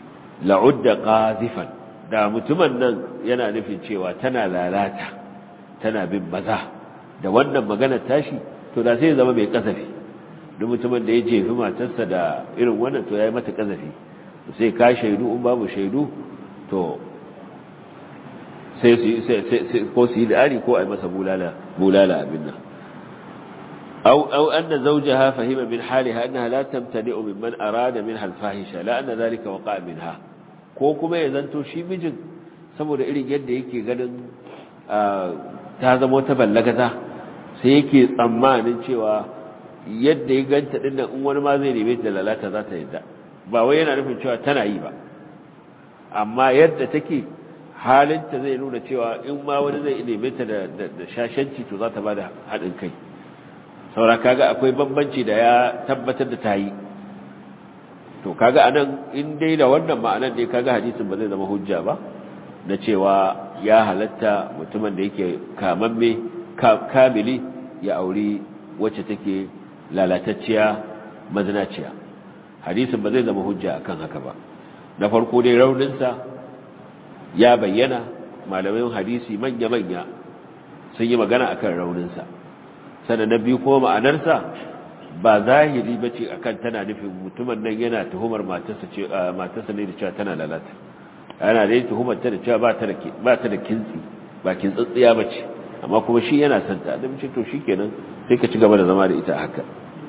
la'udda qazifan da mutumin nan yana nufin cewa tana lalata tana bin maza da wannan magana tashi to da sai ya zama mai kasafi duk mutumin da ya jefi matarsa da irin wannan to yayi mata kasafi sai ka shaidu in babu shaidu to sai sai ko su yi da'ari ko ai masa bulala bulala abin nan أو أو أن زوجها فهم من حالها أنها لا تمتنع ممن أراد منها الفاحشة لا أن ذلك وقع منها ko kuma ya zanto shi mijin saboda irin yadda yake ganin ta zama wata ballagaza sai yake tsammanin cewa yadda ya ganta din nan in wani ma zai neme ta lalata za ta yadda ba wai yana nufin cewa tana yi ba amma yadda take halinta zai nuna cewa in ma wani zai neme ta da shashanci to za ta bada haɗin kai saura kaga akwai bambanci da ya tabbatar da tayi to kaga anan in dai da wannan ma'anar dai kaga hadisin ba zai zama hujja ba na cewa ya halatta mutumin da yake kamamme kamili ya auri wacce take lalatacciya mazinaciya hadisin ba zai zama hujja akan haka ba na farko dai rauninsa ya bayyana malaman hadisi manya-manya sun yi magana akan rauninsa sannan na biyu kuma ma'anarsa ba zahiri ba ce akan tana nufin mutumin nan yana tuhumar matarsa ne da cewa tana lalata yana da tuhumar ta da cewa ba ta da kintsi ba kintsatsiya ba ce amma kuma shi yana santa da mace to shi kenan sai ka ci gaba da zama da ita haka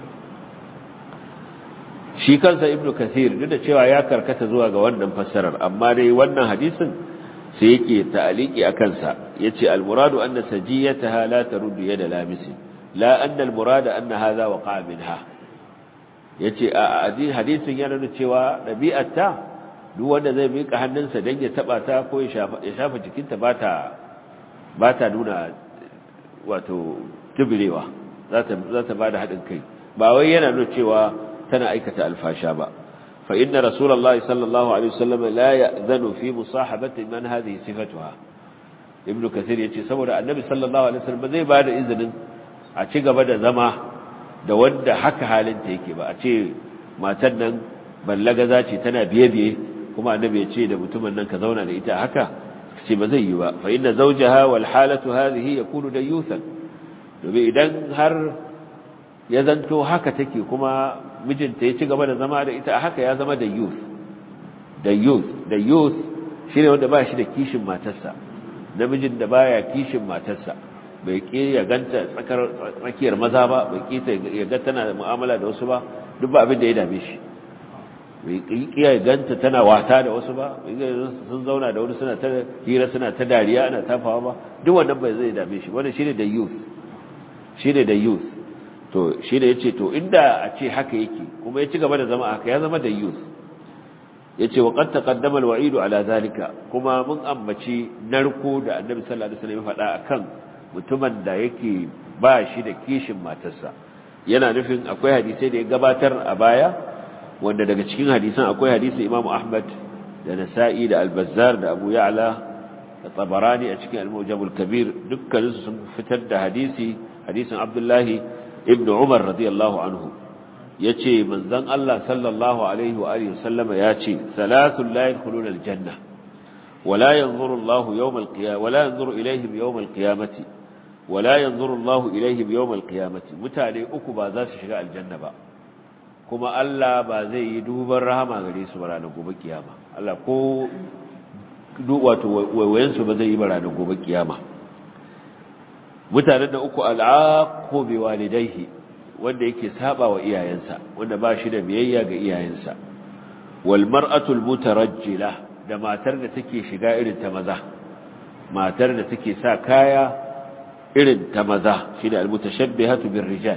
shi kansa ibnu kathir duk da cewa ya karkata zuwa ga wannan fassarar amma dai wannan hadisin sai yake ta'aliki akan sa yace al-muradu anna sajiyataha la taruddu yada lamisi la anna al-murada anna hadha waqa'a minha yace a hadisin yana nuna cewa dabi'arta duk wanda zai mika hannunsa dan ya taba ta ko ya shafa ya shafa jikinta bata bata nuna wato tubirewa zata zata bada hadin kai ba wai yana nuna cewa tana aikata alfasha ba fa inna rasulullahi sallallahu alaihi wasallam la ya'zanu fi musahabati man hadhihi sifatuha ibnu kathir yace saboda annabi sallallahu alaihi wasallam zai bada izinin a ci gaba da zama da wanda haka halinta yake ba a ce matan nan ballagaza ce tana biye biye kuma annabi ya ce da mutumin nan ka zauna da ita haka ce ba zai yi ba fa inna zawjaha wal halatu hadhihi yakunu dayusan domin idan har ya zanto haka take kuma mijinta ya ci gaba da zama da ita haka ya zama da youth da youth da youth shine wanda ba shi da kishin matarsa namijin da baya kishin matarsa bai ki ya ganta tsakar tsakiyar maza ba bai ki ta ya ga tana da mu'amala da wasu ba duk ba abin da ya dame shi bai ki ya ganta tana wata da wasu ba sun zauna da wani suna ta hira suna ta dariya ana tafawa ba duk wannan bai zai dame shi wannan shine da youth shine da youth to shi da ya ce to inda a ce haka yake kuma ya ci gaba da zama haka ya zama da youth ya ce wa qad taqaddama al-wa'idu ala zalika kuma mun ambaci narko da annabi sallallahu alaihi wasallam ya faɗa akan mutumin da yake ba shi da kishin matarsa yana nufin akwai hadisi da ya gabatar a baya wanda daga cikin hadisan akwai hadisi Imam Ahmad da Nasa'i da Al-Bazzar da Abu Ya'la da Tabarani a cikin Al-Mujam al-Kabir dukkaninsu sun fitar da hadisi hadisin Abdullahi ibn Umar radiyallahu anhu yace manzon Allah sallallahu alaihi wa alihi wasallama yace salatul la yadkhuluna aljanna wala yanzuru Allahu yawm alqiyamah wala yanzuru ilayhim yawm alqiyamati wala yanzuru Allahu ilayhim yawm alqiyamati mutane uku ba za su shiga aljanna ba kuma Allah ba zai yi duban rahama gare su ba ranar gobe kiyama Allah ko duk wato wayoyin su ba zai yi ba ranar gobe kiyama mutanen da uku al'aqu bi walidayhi wanda yake saba wa iyayensa wanda ba shi da biyayya ga iyayensa wal mar'atul mutarajjila da matar da take shiga irin ta maza matar da take sa kaya irin ta maza shine al mutashabbihatu bir rijal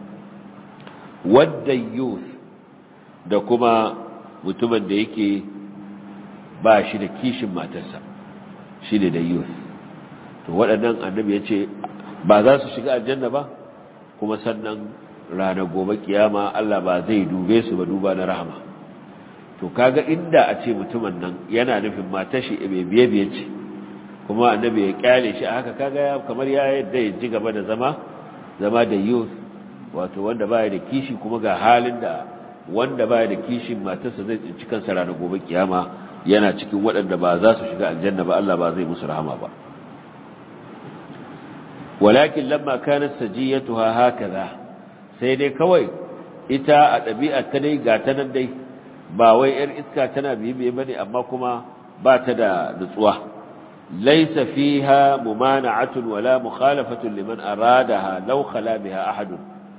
wad dayyuth da kuma mutumin da yake ba shi da kishin matarsa shine dayyuth to waɗannan annabi yace ba za su shiga aljanna ba kuma sannan ranar gobe kiyama Allah ba zai dube su ba duba na rahama to kaga inda a ce mutumin nan yana nufin matar shi bai biye biye ce kuma annabi ya kyale shi haka kaga kamar ya yadda ya ji gaba da zama zama da youth wato wanda baya da kishi kuma ga halin da wanda baya da kishin matarsa zai tsinci kansa ranar gobe kiyama yana cikin waɗanda ba za su shiga aljanna ba Allah ba zai musu rahama ba walakin lamma kanat sajiyatuha hakaza sai dai kawai ita a ɗabi'ar ta dai ga ta nan dai ba wai ‘yar iska tana biye ba ne amma kuma ba ta da nutsuwa laisa fiha mumana'atun wala mukhalafatun liman aradaha law khala biha ahadun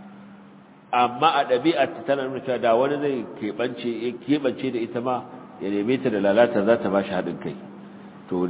amma a ɗabi'ar ta tana nuna cewa da wani zai keɓance ya keɓance da ita ma ya neme ta da lalata za ta ba shi haɗin kai to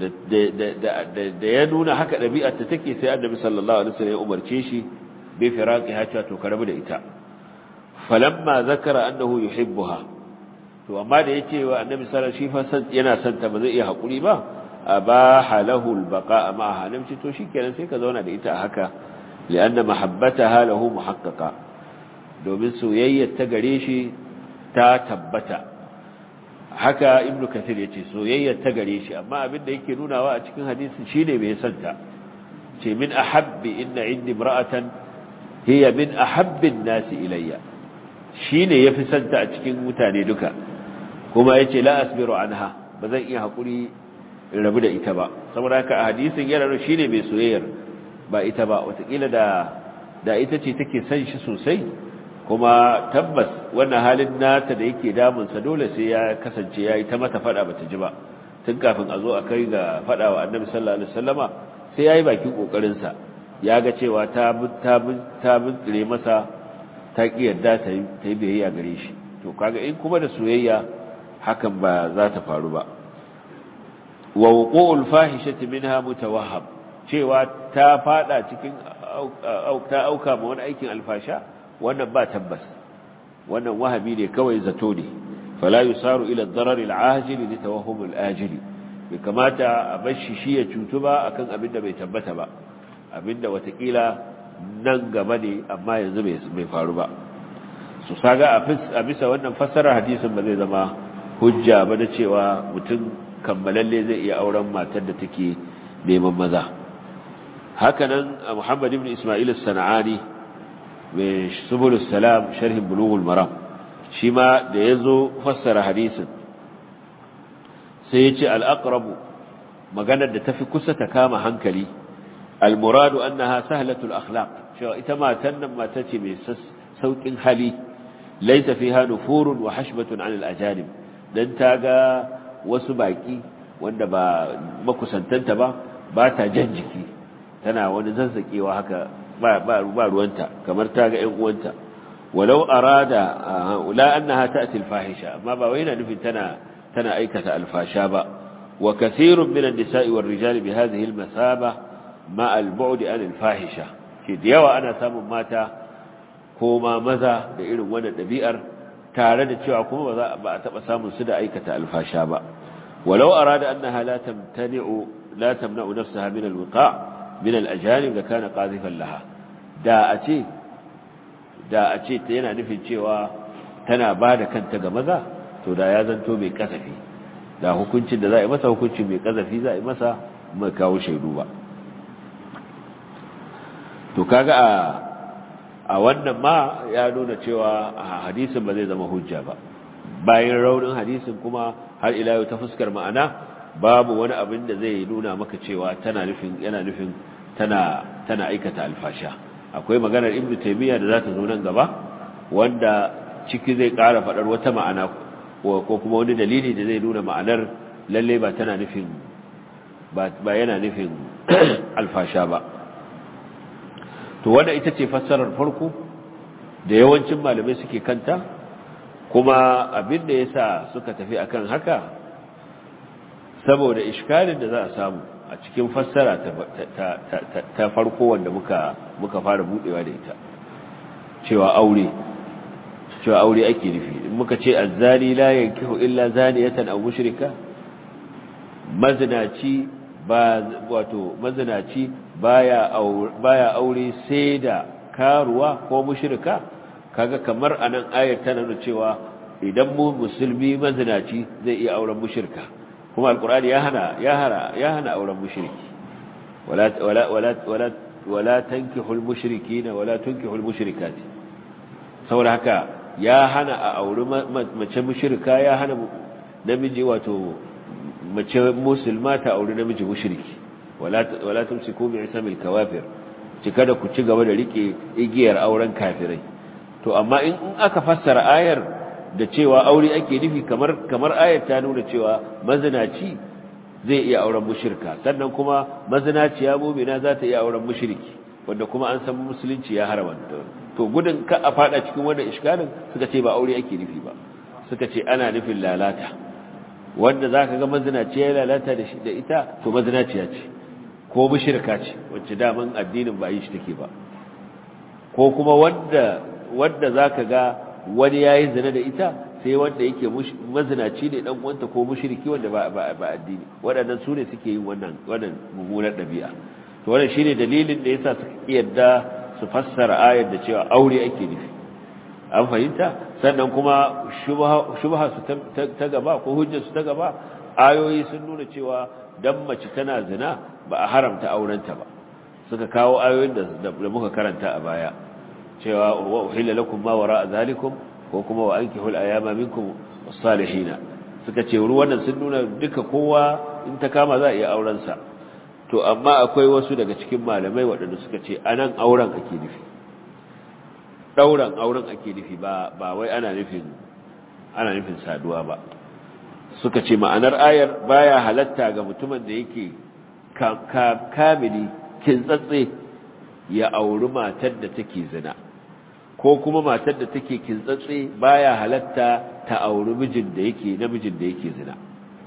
da ya nuna haka ɗabi'ar ta take sai annabi sallallahu alaihi wasallam ya umarce shi bi firaqiha cewa to ka rabu da ita falamma zakara annahu yuhibbuha to amma da yace wa annabi sallallahu alaihi wasallam shi fa yana son ta ba zai iya hakuri ba abaha lahu albaqa'a ma'aha namci to shikenan sai ka zauna da ita a haka lianna mahabbataha lahu muhaqqaqa domin soyayyar ta gare shi ta tabbata haka ibnu kathir yace soyayyar ta gare shi amma abinda yake nunawa a cikin hadisin shine bai santa ce min ahabbi inna indi imra'atan hiya min ahabbin nasi ilayya shine yafi santa a cikin mutane duka kuma yace la asbiru anha bazan iya hakuri in rabu da ita ba saboda haka a hadisin yana nuna shine mai soyayyar ba ita ba watakila da da ita ce take san shi sosai kuma tabbas wannan halin nata da yake damunsa dole sai ya kasance ya yi ta mata fada bata ji ba tun kafin a zo a kai ga fada wa annabi sallallahu alaihi wasallama sai ya yi bakin kokarinsa ya ga cewa ta ta ta bintire masa ta ki yadda ta yi biyayya gare shi to kaga in kuma da soyayya hakan ba za ta faru ba wa wuqu'ul fahishati minha mutawahhab cewa ta fada cikin ta auka ma wani aikin alfasha wannan ba tabbas wannan wahabi ne kawai zato ne fala yusaru ila ad-darar al-ajil li tawahhum al-ajil bai kamata a bashi shi ya cutu ba akan abin da bai tabbata ba abinda watakila nan gaba ne amma yanzu bai faru ba su saga a bisa wannan fassarar hadisin ba zai zama hujja ba da cewa mutum kammalalle zai iya auren matar da take neman maza hakanan Muhammad ibn Isma'il as-Sana'ani mai subulus salam sharhin bulughul maram shi ma da yazo fassara hadisin sai yace al-aqrabu maganar da tafi kusa ta kama hankali al-muradu annaha sahlatul akhlaq cewa ita matan nan mata ce mai saukin hali laysa fiha nufurun wa hashbatun 'an al-ajanib dan taga wasu baki wanda ba makusantanta ba ba ta jan jiki tana wani zazzakewa haka ba ba ruwanta kamar ta ga ƴan uwanta walau arada la annaha ta'ti al-fahisha amma ba wai yana nufin tana tana aikata alfasha ba wa kathirun min an-nisa'i war-rijali bi hadhihi al-masaba ma al-bu'd an al-fahisha shi da yawa ana samun mata ko ma maza da irin wannan dabi'ar tare da cewa kuma ba za ba a taba samun su da aikata alfasha ba walau arada annaha la tamtani'u la tamna'u nafsaha min al-wiqa' min al-ajanib da kana qazifan laha da a ce da a ce ta yana nufin cewa tana bada kanta ga maza to da ya zanto mai kasafi da hukuncin da za a yi masa hukuncin mai kasafi za a yi masa mai kawo shaidu ba to kaga a a wannan ma ya nuna cewa hadisin ba zai zama hujja ba bayan raunin hadisin kuma har ila yau ta fuskar ma'ana babu wani abin da zai nuna maka cewa tana nufin yana nufin tana tana aikata alfasha akwai maganar ibnu taymiya da za ta zo nan gaba wanda ciki zai ƙara faɗar wata ma'ana ko kuma wani dalili da zai nuna ma'anar lalle ba tana nufin ba yana nufin alfasha ba to wanda ita ce fassarar farko da yawancin malamai suke kanta kuma abin da yasa suka tafi akan haka saboda iskalin da za a samu a cikin fassara ta farko wanda muka muka fara budewa da ita cewa aure cewa aure ake nufi in muka ce azzani la yankihu illa zaniyatan aw mushrika mazinaci ba wato mazinaci baya aure baya aure sai da karuwa ko mushrika kaga kamar anan ayar tana nuna cewa idan mu musulmi mazinaci zai iya auren mushrika kuma alqur'ani ya hana ya hana ya hana auren mushriki wala wala wala wala wala tankihul mushrikina wala tunkihul mushrikati saboda haka ya hana a auri mace mushrika ya hana namiji wato mace musulma ta auri namiji mushriki wala wala tumsiku bi isamil kawafir ci kada ku ci gaba da rike igiyar auren kafirai to amma in aka fassara ayar da cewa aure ake nufi kamar kamar ayar ta nuna cewa mazinaci zai iya auren mushrika sannan kuma mazinaciya mu'mina za ta iya auren mushriki wanda kuma an san musulunci ya haramta to gudun ka a fada cikin wannan iskalin suka ce ba aure ake nufi ba suka ce ana nufin lalata wanda zaka ga mazinaciya ya lalata da shi da ita to mazinaciya ce ko mushrika ce wacce daman addinin ba yi shi take ba ko kuma wanda wanda zaka ga wani yayi zina da ita sai wanda yake mazinaci ne dan uwanta ko mushriki wanda ba ba addini wadannan su ne suke yin wannan wannan mummunar dabi'a to wannan shine dalilin da yasa suka yadda su fassara ayar da cewa aure ake nufi an fahimta sannan kuma shubha shubha su ta gaba ko hujjar su ta gaba ayoyi sun nuna cewa dan mace tana zina ba a haramta aurenta ba suka kawo ayoyin da muka karanta a baya cewa wa uhilla lakum ma wara'a zalikum ko kuma wa ankihul ayama minkum was-salihin suka ce ruwan sun nuna duka kowa in ta kama za a iya auren sa to amma akwai wasu daga cikin malamai waɗanda suka ce anan auren ake nufi dauran auren ake nufi ba ba wai ana nufin ana nufin saduwa ba suka ce ma'anar ayar baya halatta ga mutumin da yake kamili kintsatse ya auri matar da take zina ko kuma matar da take kintsatse baya halatta ta auri mijin da yake namijin da yake zina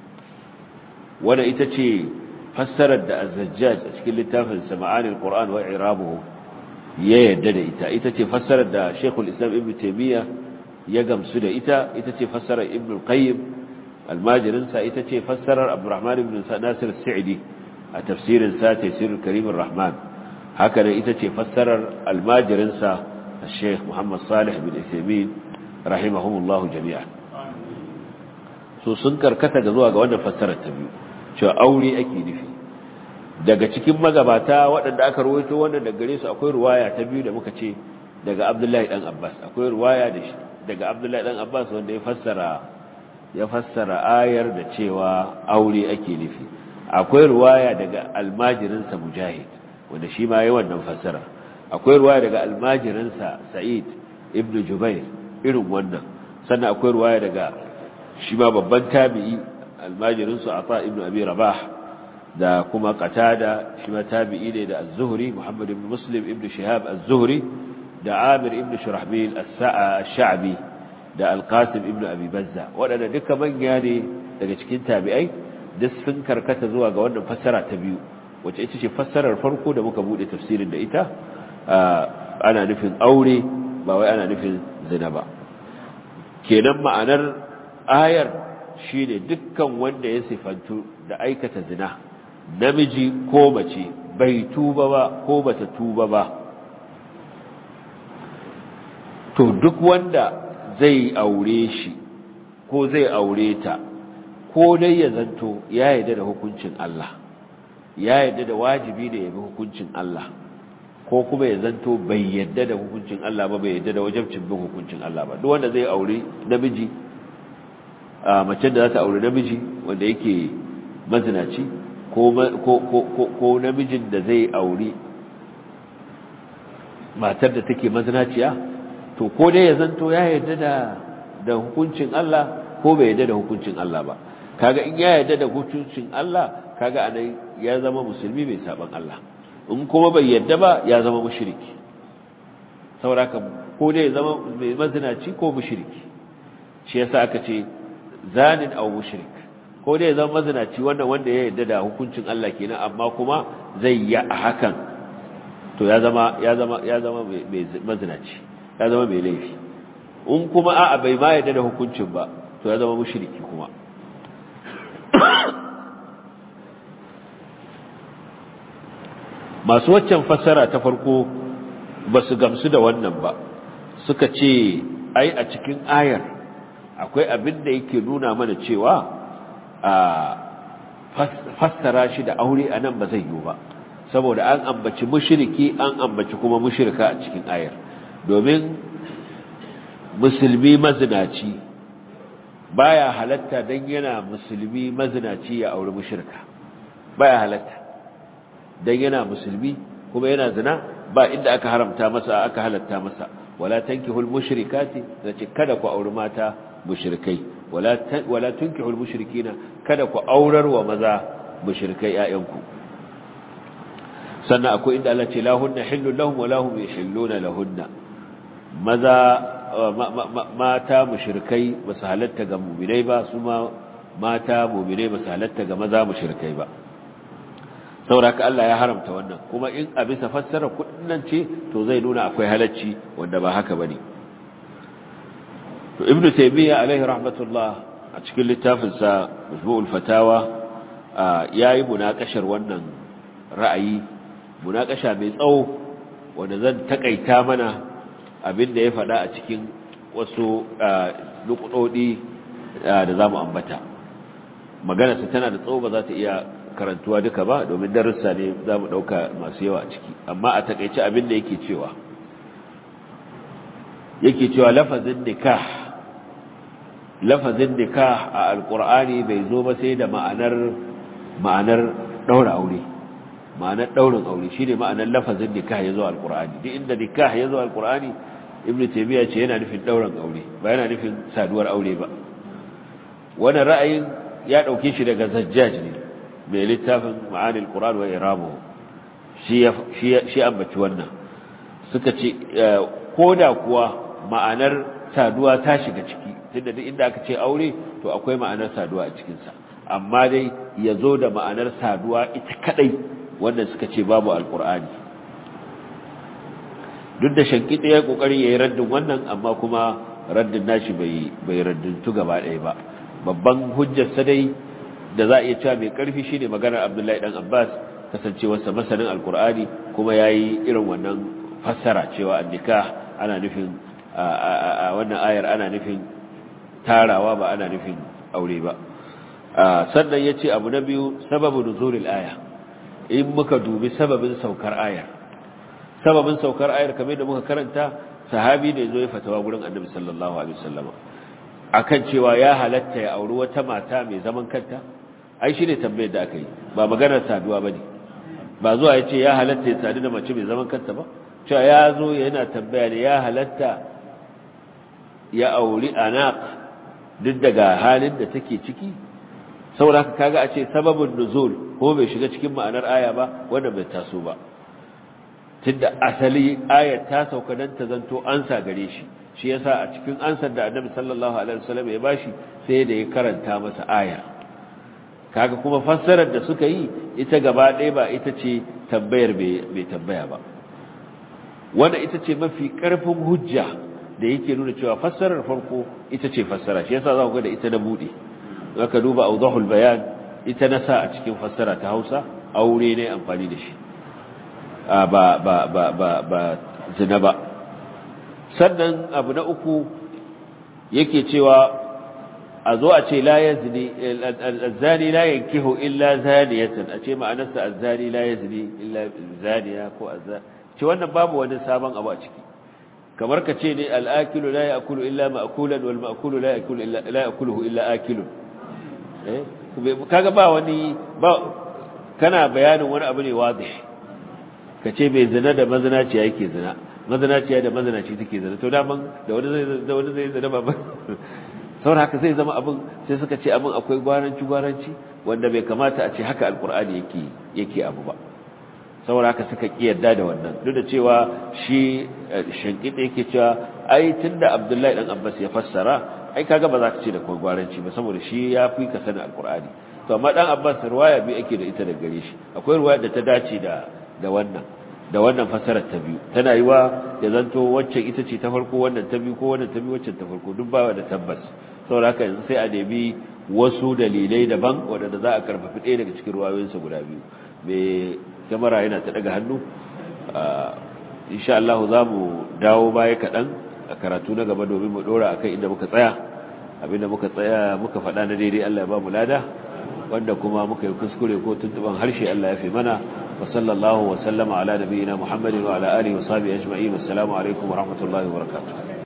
wanda ita ce fassarar da Az-Zajjaj a cikin littafin Sama'anil Qur'an wa I'rabuhu ya yadda da ita ita ce fassarar da Sheikhul Islam Ibn Taymiyyah ya gamsu da ita ita ce fassarar Ibn al-Qayyim almajirin sa ita ce fassarar Abdurrahman ibn Nasir as-Sa'di a tafsirin sa Tafsirul Karim ar-Rahman haka ne ita ce fassarar almajirin sa Sheikh Muhammad Salih bin Uthaymeen rahimahumullah jami'an so sun karkata ga zuwa ga wannan fassarar ta biyu cewa aure ake nufi daga cikin magabata waɗanda aka rawaito wannan daga gare su akwai ruwaya ta biyu da muka ce daga Abdullahi dan Abbas akwai ruwaya da daga Abdullahi dan Abbas wanda ya fassara ya fassara ayar da cewa aure ake nufi akwai ruwaya daga almajirinsa Mujahid wanda shi ma yayin wannan fassara akwai ruwaya daga almajirinsa Sa'id ibn Jubair irin wannan sannan akwai ruwaya daga shi ma babban tabi'i almajirinsu Ata ibn Abi Rabah da kuma Qatada shi ma tabi'i ne da Az-Zuhri Muhammad ibn Muslim ibn Shihab Az-Zuhri da Amir ibn Shurahbil As-Sha'bi da Al-Qasim ibn Abi Bazza waɗanda duka manya ne daga cikin tabi'ai duk sun karkata zuwa ga wannan fassara ta biyu wacce ita ce fassarar farko da muka bude tafsirin da ita ana nufin aure ba wai ana nufin zina ba kenan ma'anar ayar shine dukkan wanda ya sifantu da aikata zina namiji ko mace bai tuba ba ko bata tuba ba to duk wanda zai aure shi ko zai aure ta ko dai ya zanto ya yarda da hukuncin Allah ya yarda da wajibi da ya bi hukuncin Allah ko kuma ya zanto bai yarda da hukuncin Allah ba bai yarda da wajibcin bin hukuncin Allah ba duk wanda zai aure namiji a mace da za ta aure namiji wanda yake mazinaci ko ko ko ko namijin da zai aure matar da take mazinaciya to ko dai ya zanto ya yarda da da hukuncin Allah ko bai yarda da hukuncin Allah ba kaga in ya yarda da hukuncin Allah kaga anan ya zama musulmi mai saban Allah in kuma bai yarda ba ya zama mushriki saboda ko dai ya zama mai mazinaci ko mushriki shi yasa aka ce zanin aw mushrik ko dai ya zama mazinaci wannan wanda ya yarda da hukuncin Allah kenan amma kuma zai yi a hakan to ya zama ya zama ya zama mai mazinaci ya zama mai laifi in kuma a'a bai ma yarda da hukuncin ba to ya zama mushriki kuma masu waccan fassara ta farko ba su gamsu da wannan ba suka ce ai a cikin ayar akwai abin da yake nuna mana cewa a fassara shi da aure a nan ba zai yiwu ba saboda an ambaci mushriki an ambaci kuma mushrika a cikin ayar domin musulmi mazinaci baya halatta dan yana musulmi mazinaci ya aure mushrika baya halatta dan yana musulmi kuma yana zina ba inda aka haramta masa aka halatta masa wala tankihul mushrikati zace kada ku auri mata mushrikai wala wala tunkihul mushrikina kada ku aurar wa maza mushrikai ƴaƴanku sannan akwai inda Allah ce lahunna hillun lahum wa lahum yahilluna lahunna maza mata mushrikai ba su halatta ga mu'minai ba su ma mata mu'minai ba su halatta ga maza mushrikai ba saboda haka Allah ya haramta wannan kuma in a bisa fassara kudin nan ce to zai nuna akwai halacci wanda ba haka bane to ibnu taymiya alaihi rahmatullah a cikin littafin sa majmu'ul fatawa yayi munakashar wannan ra'ayi munakasha mai tsawo wanda zan takaita mana abinda ya faɗa a cikin wasu nukudodi da zamu ambata magana sa tana da tsawo ba za ta iya karantuwa duka ba domin darussa ne za mu ɗauka masu yawa a ciki amma a takaice abin da yake cewa yake cewa lafazin nikah lafazin nikah a alkur'ani bai zo ba sai da ma'anar ma'anar ɗaura aure ma'anar ɗaurin aure shine ma'anar lafazin nikah ya zo alkur'ani duk inda nikah ya zo alkur'ani ibnu taymiya ce yana nufin ɗaurin aure ba yana nufin saduwar aure ba wannan ra'ayin ya ɗauke shi daga zajjaj ne mai littafin ma'anil Qur'an wa irabuhu shi shi ambaci wannan suka ce koda kuwa ma'anar saduwa ta shiga ciki tunda duk inda aka ce aure to akwai ma'anar saduwa a cikin sa amma dai yazo da ma'anar saduwa ita kadai wanda suka ce babu alqur'ani duk da shankita ya kokari yayi raddin wannan amma kuma raddin nashi bai bai raddintu gaba ɗaya ba babban hujjar sa dai da za a iya cewa mai ƙarfi shi ne maganar Abdullahi ɗan Abbas kasancewarsa masanin Alƙur'ani kuma ya yi irin wannan fassara cewa annika ana nufin a wannan ayar ana nufin tarawa ba ana nufin aure ba sannan ya ce abu na biyu sababu nuzulil aya in muka dubi sababin saukar ayar sababin saukar ayar kamar da muka karanta sahabi ne zo ya fatawa gurin annabi sallallahu alaihi wasallam akan cewa ya halatta ya auri wata mata mai zaman kanta ai shi ne tambayar da aka yi ba maganar saduwa ba ne ba zuwa ya ce ya halatta ya sadu da mace mai zaman kanta ba cewa ya zo yana tambaya ne ya halatta ya auri anaq duk daga halin da take ciki saboda haka kaga a ce sababin nuzul ko bai shiga cikin ma'anar aya ba wanda bai taso ba tunda asali ayat ta sauka dan ta zanto ansa gare shi shi yasa a cikin ansar da Annabi sallallahu alaihi wasallam ya bashi sai da ya karanta masa aya kaga kuma fassarar da suka yi ita gaba ɗaya ba ita ce tambayar bai tambaya ba wanda ita ce mafi ƙarfin hujja da yake nuna cewa fassarar farko ita ce fassara shi yasa za ku ga da ita na bude aka duba awdahul bayan ita na sa a cikin fassara ta Hausa aure ne amfani da shi ba ba ba ba ba zina ba sannan abu na uku yake cewa a zo a ce la yazni azzani la yankihu illa zaniyatan a ce ma'anarsa azzani la yazni illa zaniya ko azza ce wannan babu wani sabon abu a ciki kamar ka ce ne al-akilu la ya'kulu illa ma'kulan wal ma'kulu la ya'kulu illa la ya'kuluhu illa akilun eh kaga ba wani ba kana bayanin wani abu ne wazi ka ce bai zina da mazinaciya yake zina mazinaciya da mazinaci take zina to daman da wani zai da wani zai zina ba saboda haka zai zama abin sai suka ce abin akwai gwaranci gwaranci wanda bai kamata a ce haka alkur'ani yake yake abu ba saboda haka suka kiyarda da wannan duk da cewa shi shankide yake cewa ai tunda Abdullahi dan Abbas ya fassara ai kaga ba za ka ce da gwaranci ba saboda shi ya fi ka sanin alkur'ani to amma dan Abbas riwaya bi ake da ita da gare shi akwai riwaya da ta dace da da wannan da wannan fasarar ta biyu tana yiwa ya zanto waccan ita ce ta farko wannan ta biyu ko wannan ta biyu waccan ta farko duk ba da tabbas saboda haka yanzu sai a nemi wasu dalilai daban wanda za a karfafi ɗaya daga cikin ruwayoyinsa guda biyu mai kamera yana ta daga hannu insha Allah za mu dawo baya kaɗan a karatu na gaba domin mu ɗora akan inda muka tsaya abinda muka tsaya muka faɗa na daidai Allah ya ba mu lada wanda kuma muka yi kuskure ko tuntuban harshe Allah ya fi mana wa sallallahu wa sallama ala nabiyyina Muhammadin wa ala alihi wa sahbihi ajma'in assalamu alaikum wa rahmatullahi wa barakatuh